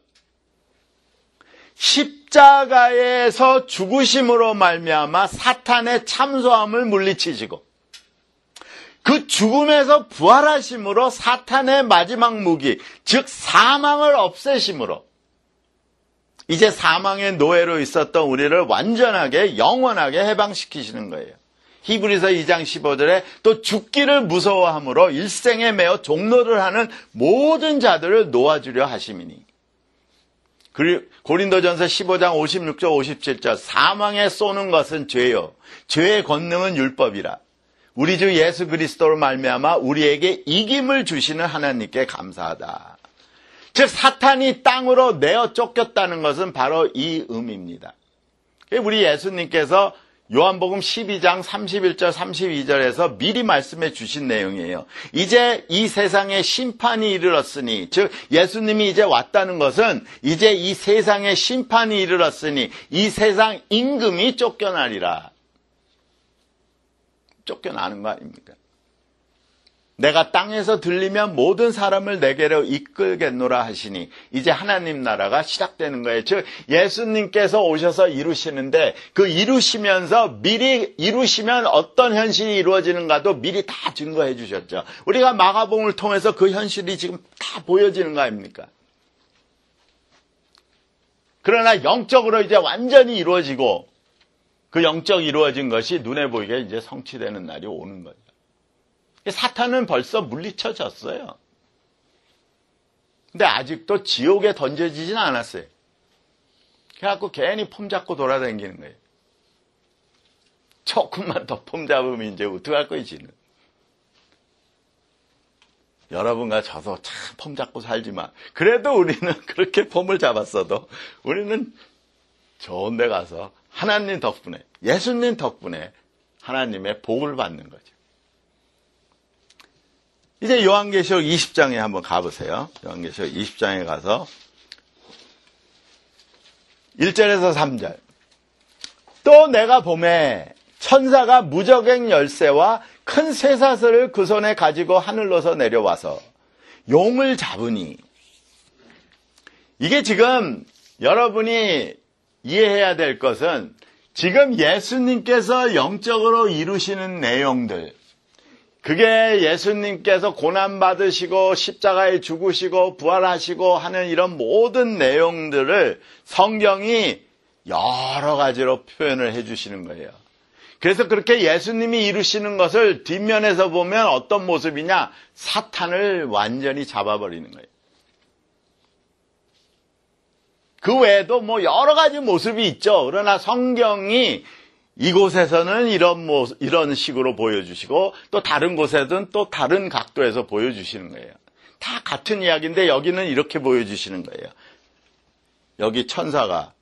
[SPEAKER 1] 십자가에서 죽으심으로 말미암아 사탄의 참소함을 물리치시고 그 죽음에서 부활하심으로 사탄의 마지막 무기, 즉 사망을 없애심으로 이제 사망의 노예로 있었던 우리를 완전하게 영원하게 해방시키시는 거예요. 히브리서 이 장 십오 절에 또 죽기를 무서워함으로 일생에 매어 종노를 하는 모든 자들을 놓아주려 하심이니. 그리고 고린도전서 십오 장 오십육 절 오십칠 절 사망에 쏘는 것은 죄요 죄의 권능은 율법이라. 우리 주 예수 그리스도로 말미암아 우리에게 이김을 주시는 하나님께 감사하다. 즉 사탄이 땅으로 내어 쫓겼다는 것은 바로 이 의미입니다. 우리 예수님께서 요한복음 십이 장 삼십일 절 삼십이 절에서 미리 말씀해 주신 내용이에요. 이제 이 세상에 심판이 이르렀으니, 즉 예수님이 이제 왔다는 것은 이제 이 세상에 심판이 이르렀으니 이 세상 임금이 쫓겨나리라. 쫓겨나는 거 아닙니까? 내가 땅에서 들리면 모든 사람을 내게로 이끌겠노라 하시니 이제 하나님 나라가 시작되는 거예요. 즉 예수님께서 오셔서 이루시는데 그 이루시면서 미리 이루시면 어떤 현실이 이루어지는가도 미리 다 증거해 주셨죠. 우리가 마가복음을 통해서 그 현실이 지금 다 보여지는 거 아닙니까? 그러나 영적으로 이제 완전히 이루어지고 그 영적 이루어진 것이 눈에 보이게 이제 성취되는 날이 오는 거죠. 사탄은 벌써 물리쳐졌어요. 근데 아직도 지옥에 던져지진 않았어요. 그래갖고 괜히 폼 잡고 돌아다니는 거예요. 조금만 더 폼 잡으면 이제 어떡할 거예요, 지는. 여러분과 저도 참 폼 잡고 살지만 그래도 우리는 그렇게 폼을 잡았어도 우리는 좋은 데 가서 하나님 덕분에, 예수님 덕분에 하나님의 복을 받는 거죠. 이제 요한계시록 이십 장에 한번 가보세요. 요한계시록 이십 장에 가서 일 절에서 삼 절. 또 내가 보매 천사가 무저갱 열쇠와 큰 쇠사슬을 그 손에 가지고 하늘로서 내려와서 용을 잡으니. 이게 지금 여러분이 이해해야 될 것은 지금 예수님께서 영적으로 이루시는 내용들, 그게 예수님께서 고난받으시고 십자가에 죽으시고 부활하시고 하는 이런 모든 내용들을 성경이 여러 가지로 표현을 해주시는 거예요. 그래서 그렇게 예수님이 이루시는 것을 뒷면에서 보면 어떤 모습이냐? 사탄을 완전히 잡아버리는 거예요. 그 외에도 뭐 여러 가지 모습이 있죠. 그러나 성경이 이곳에서는 이런 모습, 이런 식으로 보여주시고 또 다른 곳에서는 또 다른 각도에서 보여주시는 거예요. 다 같은 이야기인데 여기는 이렇게 보여주시는 거예요. 여기 천사가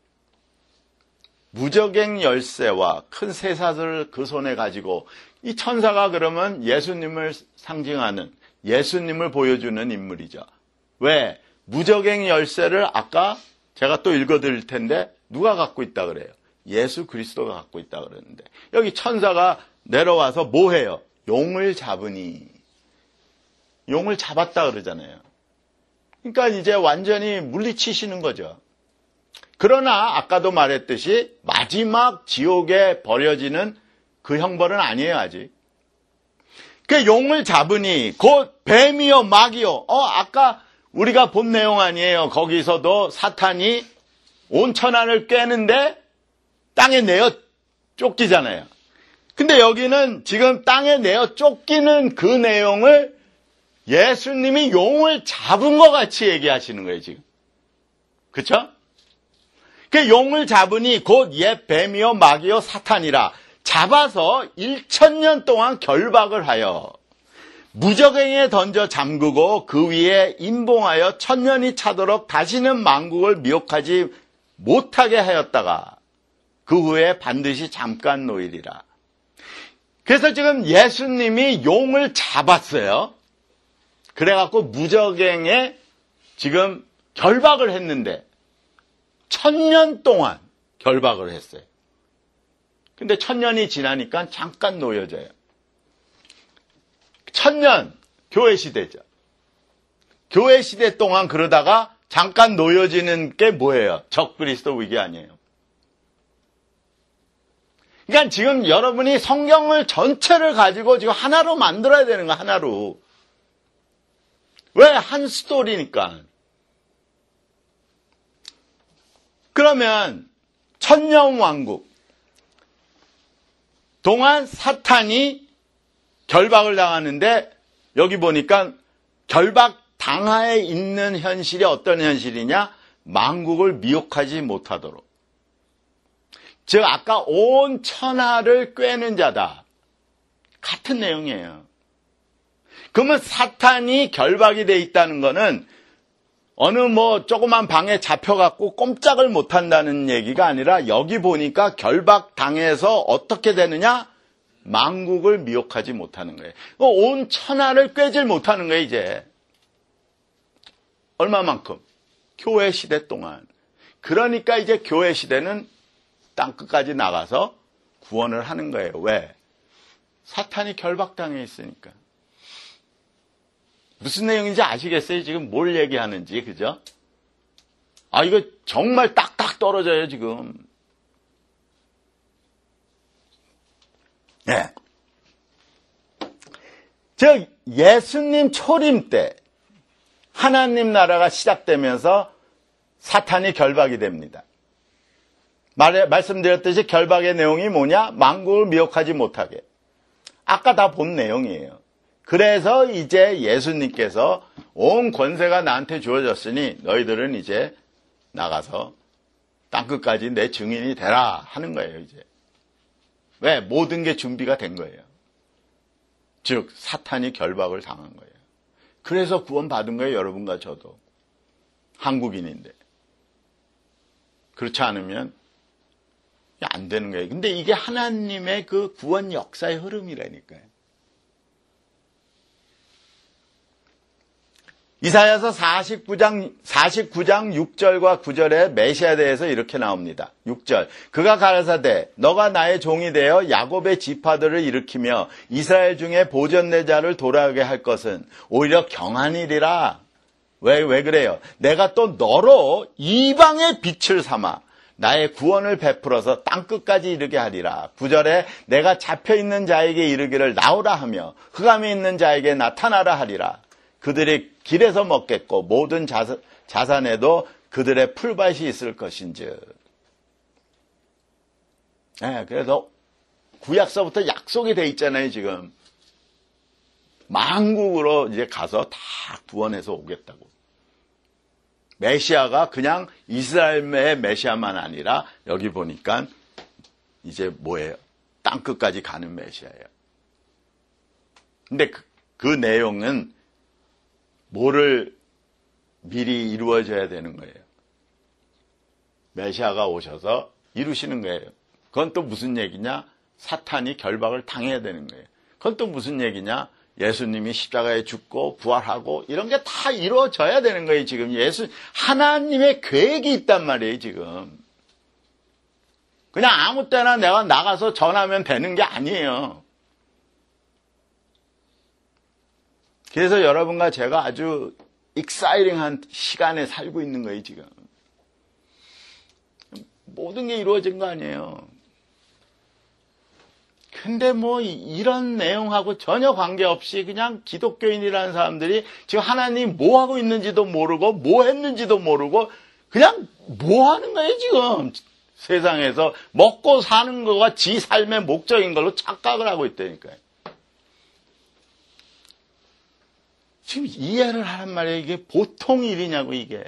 [SPEAKER 1] 무저갱 열쇠와 큰 쇠사슬을 그 손에 가지고, 이 천사가 그러면 예수님을 상징하는, 예수님을 보여주는 인물이죠. 왜? 무저갱 열쇠를 아까 제가 또 읽어드릴 텐데 누가 갖고 있다 그래요? 예수 그리스도가 갖고 있다 그러는데 여기 천사가 내려와서 뭐 해요? 용을 잡으니. 용을 잡았다 그러잖아요. 그러니까 이제 완전히 물리치시는 거죠. 그러나 아까도 말했듯이 마지막 지옥에 버려지는 그 형벌은 아니에요, 아직. 그 용을 잡으니 곧 뱀이요 마귀요. 어 아까 우리가 본 내용 아니에요. 거기서도 사탄이 온 천하를 꿰는데 땅에 내어 쫓기잖아요. 근데 여기는 지금 땅에 내어 쫓기는 그 내용을 예수님이 용을 잡은 것 같이 얘기하시는 거예요, 지금. 그쵸? 그 용을 잡으니 곧 옛 뱀이요 마귀요 사탄이라 잡아서 일천년 동안 결박을 하여 무저갱에 던져 잠그고 그 위에 임봉하여 천년이 차도록 다시는 만국을 미혹하지 못하게 하였다가 그 후에 반드시 잠깐 놓이리라. 그래서 지금 예수님이 용을 잡았어요. 그래갖고 무저갱에 지금 결박을 했는데 천년 동안 결박을 했어요. 근데 천년이 지나니까 잠깐 놓여져요. 천년, 교회 시대죠. 교회 시대 동안 그러다가 잠깐 놓여지는 게 뭐예요? 적그리스도 위기 아니에요. 그러니까 지금 여러분이 성경을 전체를 가지고 지금 하나로 만들어야 되는 거, 하나로. 왜? 한 스토리니까. 그러면 천년왕국 동안 사탄이 결박을 당하는데 여기 보니까 결박 당하에 있는 현실이 어떤 현실이냐? 만국을 미혹하지 못하도록. 즉 아까 온 천하를 꿰는 자다. 같은 내용이에요. 그러면 사탄이 결박이 돼 있다는 거는 어느 뭐 조그만 방에 잡혀갖고 꼼짝을 못한다는 얘기가 아니라 여기 보니까 결박 당해서 어떻게 되느냐? 만국을 미혹하지 못하는 거예요. 온 천하를 꿰질 못하는 거예요, 이제. 얼마만큼? 교회 시대 동안. 그러니까 이제 교회 시대는 땅끝까지 나가서 구원을 하는 거예요. 왜? 사탄이 결박당해 있으니까. 무슨 내용인지 아시겠어요? 지금 뭘 얘기하는지, 그죠? 아, 이거 정말 딱딱 떨어져요, 지금. 네. 즉, 예수님 초림 때 하나님 나라가 시작되면서 사탄이 결박이 됩니다. 말, 말씀드렸듯이 결박의 내용이 뭐냐? 만국을 미혹하지 못하게. 아까 다 본 내용이에요. 그래서 이제 예수님께서 온 권세가 나한테 주어졌으니 너희들은 이제 나가서 땅끝까지 내 증인이 되라 하는 거예요, 이제. 왜? 모든 게 준비가 된 거예요. 즉 사탄이 결박을 당한 거예요. 그래서 구원받은 거예요, 여러분과 저도. 한국인인데. 그렇지 않으면 안 되는 거예요. 근데 이게 하나님의 그 구원 역사의 흐름이라니까요. 이사야서 사십구 장, 사십구 장 육 절과 구 절에 메시아에 대해서 이렇게 나옵니다. 육 절. 그가 가라사대 너가 나의 종이 되어 야곱의 지파들을 일으키며 이스라엘 중에 보존내 자를 돌아오게 할 것은 오히려 경한이리라. 왜, 왜 그래요? 내가 또 너로 이방의 빛을 삼아 나의 구원을 베풀어서 땅끝까지 이르게 하리라. 구 절에 내가 잡혀있는 자에게 이르기를 나오라 하며 흑암에 있는 자에게 나타나라 하리라. 그들이 길에서 먹겠고 모든 자사, 자산에도 그들의 풀밭이 있을 것인즉. 네, 그래서 구약서부터 약속이 돼 있잖아요, 지금. 만국으로 이제 가서 다 구원해서 오겠다고. 메시아가 그냥 이스라엘의 메시아만 아니라 여기 보니까 이제 뭐예요? 땅끝까지 가는 메시아예요. 근데 그, 그 내용은 뭐를 미리 이루어져야 되는 거예요? 메시아가 오셔서 이루시는 거예요. 그건 또 무슨 얘기냐? 사탄이 결박을 당해야 되는 거예요. 그건 또 무슨 얘기냐? 예수님이 십자가에 죽고 부활하고 이런 게 다 이루어져야 되는 거예요. 지금 예수 하나님의 계획이 있단 말이에요. 지금 그냥 아무 때나 내가 나가서 전하면 되는 게 아니에요. 그래서 여러분과 제가 아주 익사이링한 시간에 살고 있는 거예요. 지금 모든 게 이루어진 거 아니에요. 근데 뭐 이런 내용하고 전혀 관계없이 그냥 기독교인이라는 사람들이 지금 하나님 뭐 하고 있는지도 모르고 뭐 했는지도 모르고 그냥 뭐 하는 거예요 지금. 세상에서 먹고 사는 거가 지 삶의 목적인 걸로 착각을 하고 있다니까요. 지금 이해를 하란 말이에요. 이게 보통 일이냐고 이게.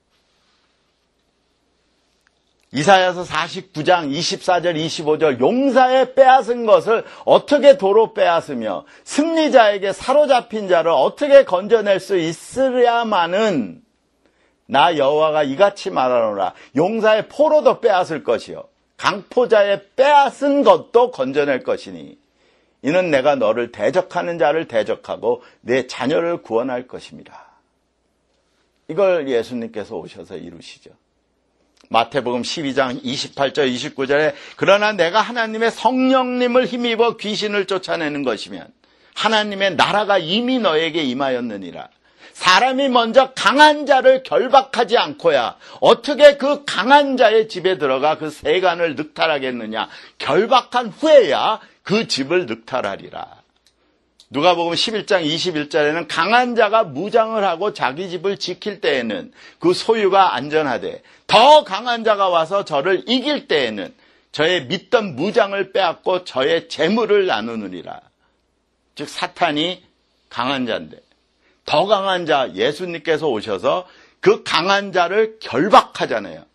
[SPEAKER 1] 이사야서 사십구 장 이십사 절 이십오 절 용사의 빼앗은 것을 어떻게 도로 빼앗으며 승리자에게 사로잡힌 자를 어떻게 건져낼 수 있으랴마는 나 여호와가 이같이 말하노라. 용사의 포로도 빼앗을 것이요 강포자의 빼앗은 것도 건져낼 것이니 이는 내가 너를 대적하는 자를 대적하고 내 자녀를 구원할 것입니다. 이걸 예수님께서 오셔서 이루시죠. 마태복음 십이 장 이십팔 절 이십구 절에 그러나 내가 하나님의 성령님을 힘입어 귀신을 쫓아내는 것이면 하나님의 나라가 이미 너에게 임하였느니라. 사람이 먼저 강한 자를 결박하지 않고야 어떻게 그 강한 자의 집에 들어가 그 세간을 늑탈하겠느냐. 결박한 후에야 그 집을 늑탈하리라. 누가복음 십일 장 이십일 절에는 강한 자가 무장을 하고 자기 집을 지킬 때에는 그 소유가 안전하되 더 강한 자가 와서 저를 이길 때에는 저의 믿던 무장을 빼앗고 저의 재물을 나누느니라. 즉 사탄이 강한 자인데 더 강한 자 예수님께서 오셔서 그 강한 자를 결박하잖아요.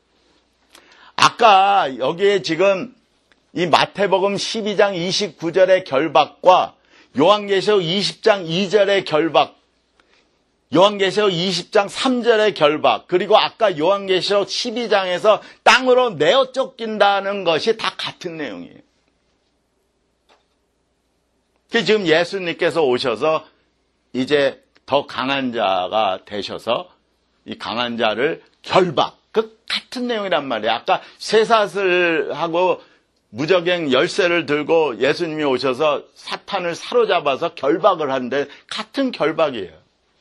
[SPEAKER 1] 아까 여기에 지금 이 마태복음 십이 장 이십구 절의 결박과 요한계시록 이십 장 이 절의 결박, 요한계시록 이십 장 삼 절의 결박, 그리고 아까 요한계시록 십이 장에서 땅으로 내어 쫓긴다는 것이 다 같은 내용이에요. 지금 예수님께서 오셔서 이제 더 강한 자가 되셔서 이 강한 자를 결박, 그 같은 내용이란 말이에요. 아까 쇠사슬 하고 무적행 열쇠를 들고 예수님이 오셔서 사탄을 사로잡아서 결박을 하는데 같은 결박이에요.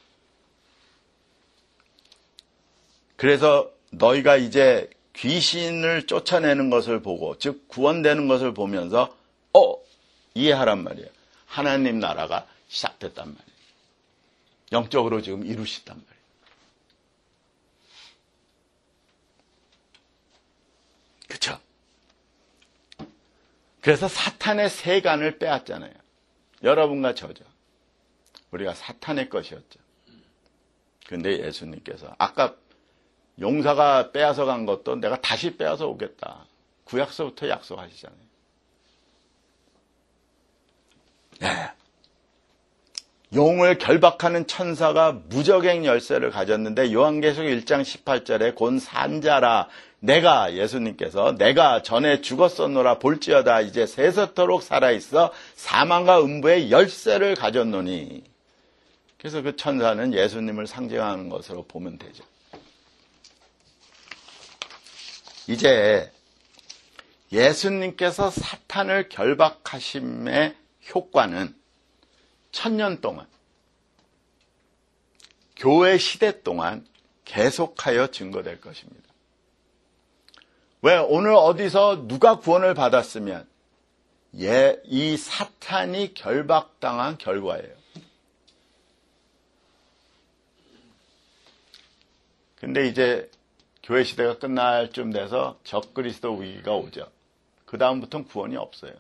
[SPEAKER 1] 그래서 너희가 이제 귀신을 쫓아내는 것을 보고 즉 구원되는 것을 보면서 어 이해하란 말이에요. 하나님 나라가 시작됐단 말이에요. 영적으로 지금 이루시단 말이에요. 그렇죠? 그래서 사탄의 세간을 빼앗잖아요. 여러분과 저죠. 우리가 사탄의 것이었죠. 그런데 예수님께서 아까 용사가 빼앗아 간 것도 내가 다시 빼앗아 오겠다. 구약서부터 약속하시잖아요. 네. 용을 결박하는 천사가 무적행 열쇠를 가졌는데 요한계시록 일 장 십팔 절에 곧 산자라 내가 예수님께서 내가 전에 죽었었노라 볼지어다 이제 세세토록 살아있어 사망과 음부의 열쇠를 가졌노니. 그래서 그 천사는 예수님을 상징하는 것으로 보면 되죠. 이제 예수님께서 사탄을 결박하심의 효과는 천년 동안 교회 시대 동안 계속하여 증거될 것입니다. 왜 오늘 어디서 누가 구원을 받았으면 예, 이 사탄이 결박당한 결과예요. 근데 이제 교회 시대가 끝날 쯤 돼서 적그리스도 위기가 오죠. 그 다음부터는 구원이 없어요.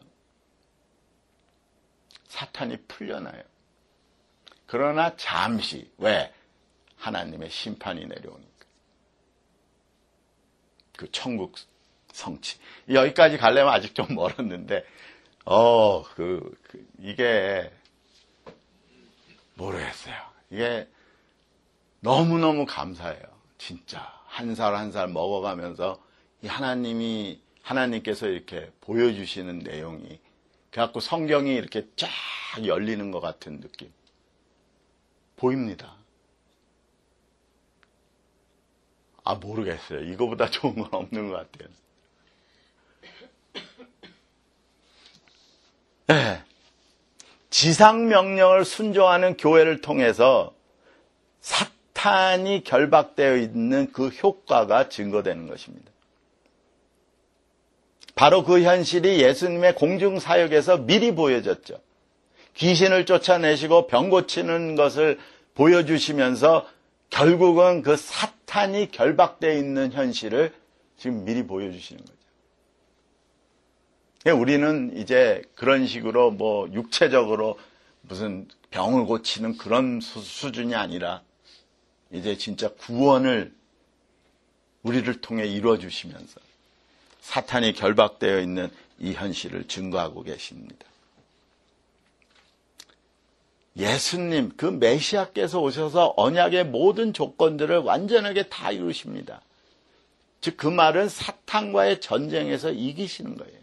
[SPEAKER 1] 사탄이 풀려나요. 그러나 잠시, 왜? 하나님의 심판이 내려오니까. 그 천국 성취. 여기까지 가려면 아직 좀 멀었는데, 어, 그, 그 이게, 모르겠어요. 이게 너무너무 감사해요. 진짜. 한 살 한 살 먹어가면서 이 하나님이, 하나님께서 이렇게 보여주시는 내용이, 그래갖고 성경이 이렇게 쫙 열리는 것 같은 느낌. 보입니다. 아, 모르겠어요. 이거보다 좋은 건 없는 것 같아요. 네. 지상명령을 순종하는 교회를 통해서 사탄이 결박되어 있는 그 효과가 증거되는 것입니다. 바로 그 현실이 예수님의 공중사역에서 미리 보여졌죠. 귀신을 쫓아내시고 병 고치는 것을 보여주시면서 결국은 그 사탄이 결박되어 있는 현실을 지금 미리 보여주시는 거죠. 우리는 이제 그런 식으로 뭐 육체적으로 무슨 병을 고치는 그런 수준이 아니라 이제 진짜 구원을 우리를 통해 이루어주시면서 사탄이 결박되어 있는 이 현실을 증거하고 계십니다. 예수님, 그 메시아께서 오셔서 언약의 모든 조건들을 완전하게 다 이루십니다. 즉, 그 말은 사탄과의 전쟁에서 이기시는 거예요.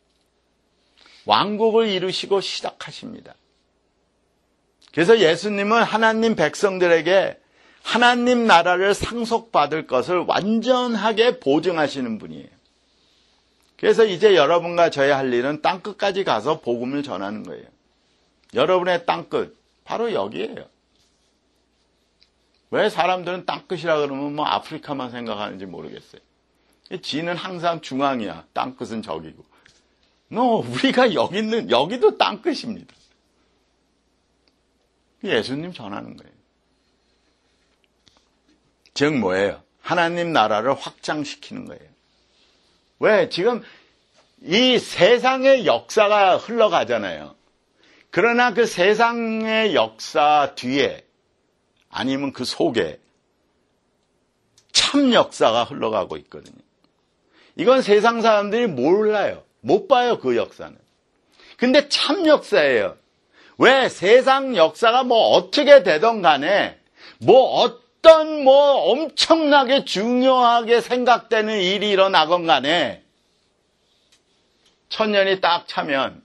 [SPEAKER 1] 왕국을 이루시고 시작하십니다. 그래서 예수님은 하나님 백성들에게 하나님 나라를 상속받을 것을 완전하게 보증하시는 분이에요. 그래서 이제 여러분과 저의 할 일은 땅끝까지 가서 복음을 전하는 거예요. 여러분의 땅끝, 바로 여기에요. 왜 사람들은 땅끝이라 그러면 뭐 아프리카만 생각하는지 모르겠어요. 지는 항상 중앙이야. 땅끝은 저기고. 너, 우리가 여기 있는, 여기도 땅끝입니다. 예수님 전하는 거예요. 즉 뭐예요? 하나님 나라를 확장시키는 거예요. 왜? 지금 이 세상의 역사가 흘러가잖아요. 그러나 그 세상의 역사 뒤에 아니면 그 속에 참 역사가 흘러가고 있거든요. 이건 세상 사람들이 몰라요. 못 봐요, 그 역사는. 근데 참 역사예요. 왜? 세상 역사가 뭐 어떻게 되던 간에 뭐 어떤 뭐 엄청나게 중요하게 생각되는 일이 일어나건 간에 천년이 딱 차면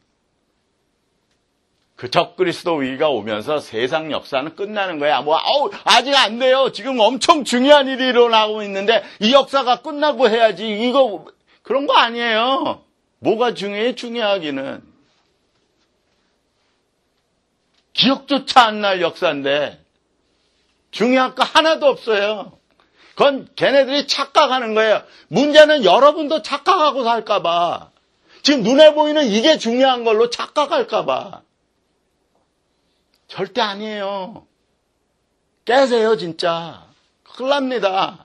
[SPEAKER 1] 그 적그리스도 위기가 오면서 세상 역사는 끝나는 거야. 뭐, 아우, 아직 안 돼요. 지금 엄청 중요한 일이 일어나고 있는데 이 역사가 끝나고 해야지. 이거, 그런 거 아니에요. 뭐가 중요해? 중요하기는. 기억조차 안 날 역사인데 중요할 거 하나도 없어요. 그건 걔네들이 착각하는 거예요. 문제는 여러분도 착각하고 살까 봐. 지금 눈에 보이는 이게 중요한 걸로 착각할까 봐. 절대 아니에요. 깨세요, 진짜. 큰일 납니다.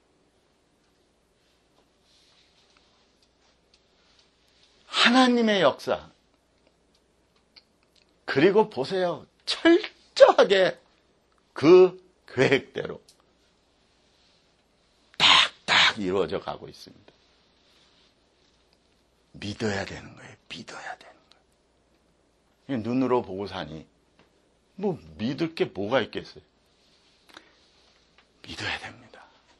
[SPEAKER 1] 하나님의 역사. 그리고 보세요. 철저하게 그 계획대로 딱딱 이루어져 가고 있습니다. 믿어야 되는 거예요. 믿어야 되는 거예요. 눈으로 보고 사니 뭐 믿을 게 뭐가 있겠어요. 믿어야 됩니다.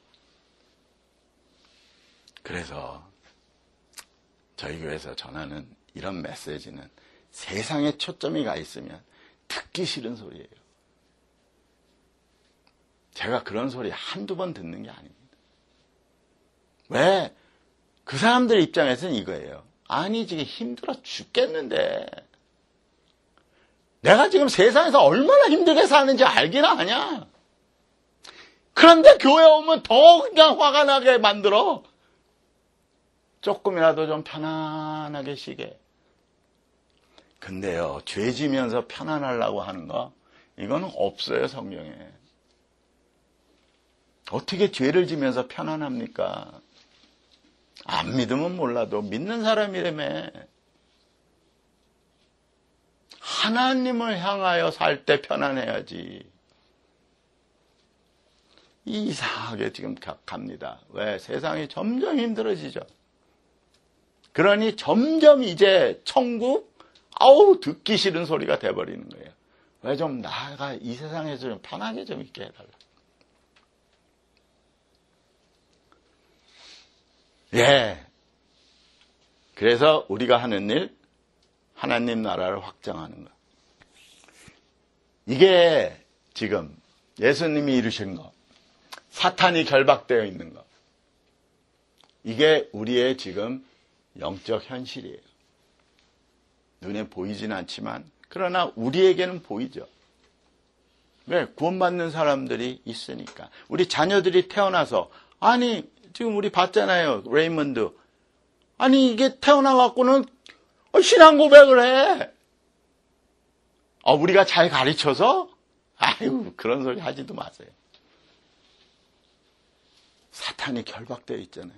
[SPEAKER 1] 그래서 저희 교회에서 전하는 이런 메시지는 세상에 초점이 가 있으면 듣기 싫은 소리예요. 제가 그런 소리 한두 번 듣는 게 아닙니다. 왜? 그 사람들 입장에서는 이거예요. 아니, 지금 힘들어 죽겠는데 내가 지금 세상에서 얼마나 힘들게 사는지 알기나 하냐? 그런데 교회 오면 더 그냥 화가 나게 만들어. 조금이라도 좀 편안하게 쉬게. 근데요, 죄 지면서 편안하려고 하는 거, 이거는 없어요, 성경에. 어떻게 죄를 지면서 편안합니까? 안 믿으면 몰라도 믿는 사람이라며. 하나님을 향하여 살 때 편안해야지. 이상하게 지금 갑니다. 왜? 세상이 점점 힘들어지죠. 그러니 점점 이제 천국, 아우, 듣기 싫은 소리가 돼버리는 거예요. 왜 좀 나가 이 세상에서 좀 편하게 좀 있게 해달라. 예. 그래서 우리가 하는 일, 하나님 나라를 확장하는 것. 이게 지금 예수님이 이루신 것, 사탄이 결박되어 있는 것. 이게 우리의 지금 영적 현실이에요. 눈에 보이진 않지만 그러나 우리에게는 보이죠. 왜? 구원받는 사람들이 있으니까. 우리 자녀들이 태어나서 아니 지금 우리 봤잖아요. 레이먼드. 아니 이게 태어나갖고는 신앙 고백을 해. 아, 우리가 잘 가르쳐서? 아유 그런 소리 하지도 마세요. 사탄이 결박되어 있잖아요.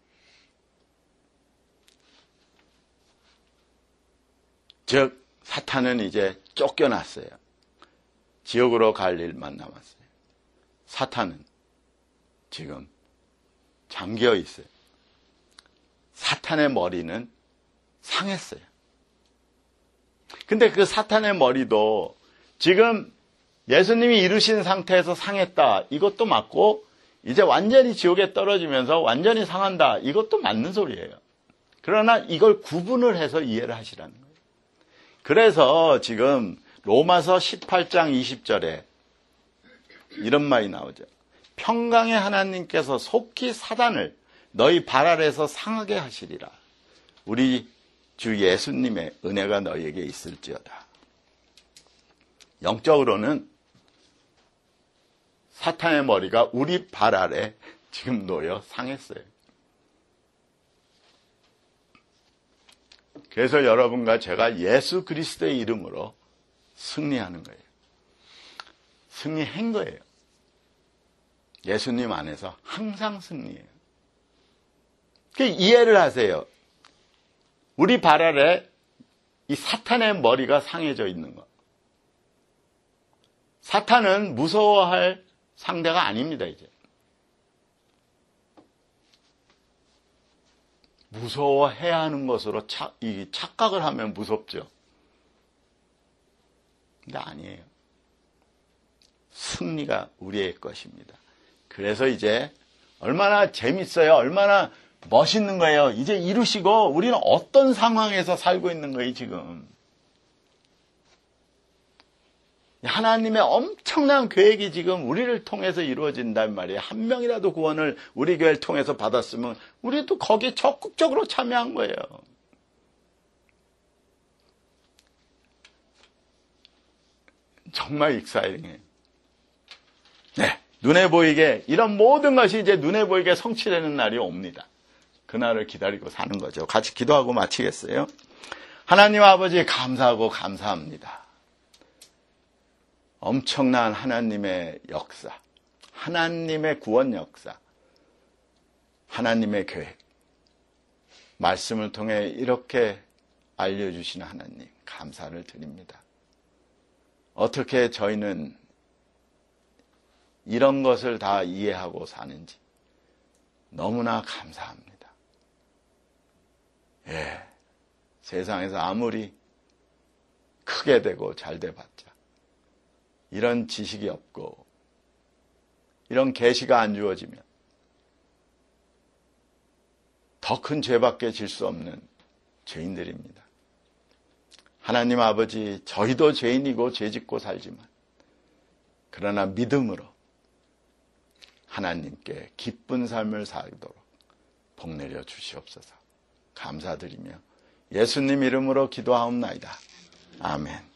[SPEAKER 1] 즉 사탄은 이제 쫓겨났어요. 지옥으로 갈 일만 남았어요. 사탄은 지금 잠겨 있어요. 사탄의 머리는 상했어요. 근데 그 사탄의 머리도 지금 예수님이 이루신 상태에서 상했다. 이것도 맞고 이제 완전히 지옥에 떨어지면서 완전히 상한다. 이것도 맞는 소리예요. 그러나 이걸 구분을 해서 이해를 하시라는 거예요. 그래서 지금 로마서 십팔 장 이십 절에 이런 말이 나오죠. 평강의 하나님께서 속히 사단을 너희 발 아래에서 상하게 하시리라. 우리 주 예수님의 은혜가 너희에게 있을지어다. 영적으로는 사탄의 머리가 우리 발 아래 지금 놓여 상했어요. 그래서 여러분과 제가 예수 그리스도의 이름으로 승리하는 거예요. 승리한 거예요. 예수님 안에서 항상 승리해요. 그 이해를 하세요. 우리 발 아래 이 사탄의 머리가 상해져 있는 것. 사탄은 무서워할 상대가 아닙니다, 이제. 무서워해야 하는 것으로 차, 이 착각을 하면 무섭죠. 근데 아니에요. 승리가 우리의 것입니다. 그래서 이제 얼마나 재밌어요. 얼마나 멋있는 거예요. 이제 이루시고 우리는 어떤 상황에서 살고 있는 거예요, 지금. 하나님의 엄청난 계획이 지금 우리를 통해서 이루어진단 말이에요. 한 명이라도 구원을 우리 교회를 통해서 받았으면 우리도 거기에 적극적으로 참여한 거예요. 정말 익사이링해요. 네, 눈에 보이게 이런 모든 것이 이제 눈에 보이게 성취되는 날이 옵니다. 그날을 기다리고 사는 거죠. 같이 기도하고 마치겠어요. 하나님 아버지 감사하고 감사합니다. 엄청난 하나님의 역사, 하나님의 구원 역사, 하나님의 계획, 말씀을 통해 이렇게 알려주신 하나님 감사를 드립니다. 어떻게 저희는 이런 것을 다 이해하고 사는지 너무나 감사합니다. 예, 세상에서 아무리 크게 되고 잘 돼봤자 이런 지식이 없고 이런 계시가 안 주어지면 더 큰 죄밖에 질 수 없는 죄인들입니다. 하나님 아버지, 저희도 죄인이고 죄짓고 살지만 그러나 믿음으로 하나님께 기쁜 삶을 살도록 복 내려 주시옵소서. 감사드리며 예수님 이름으로 기도하옵나이다. 아멘.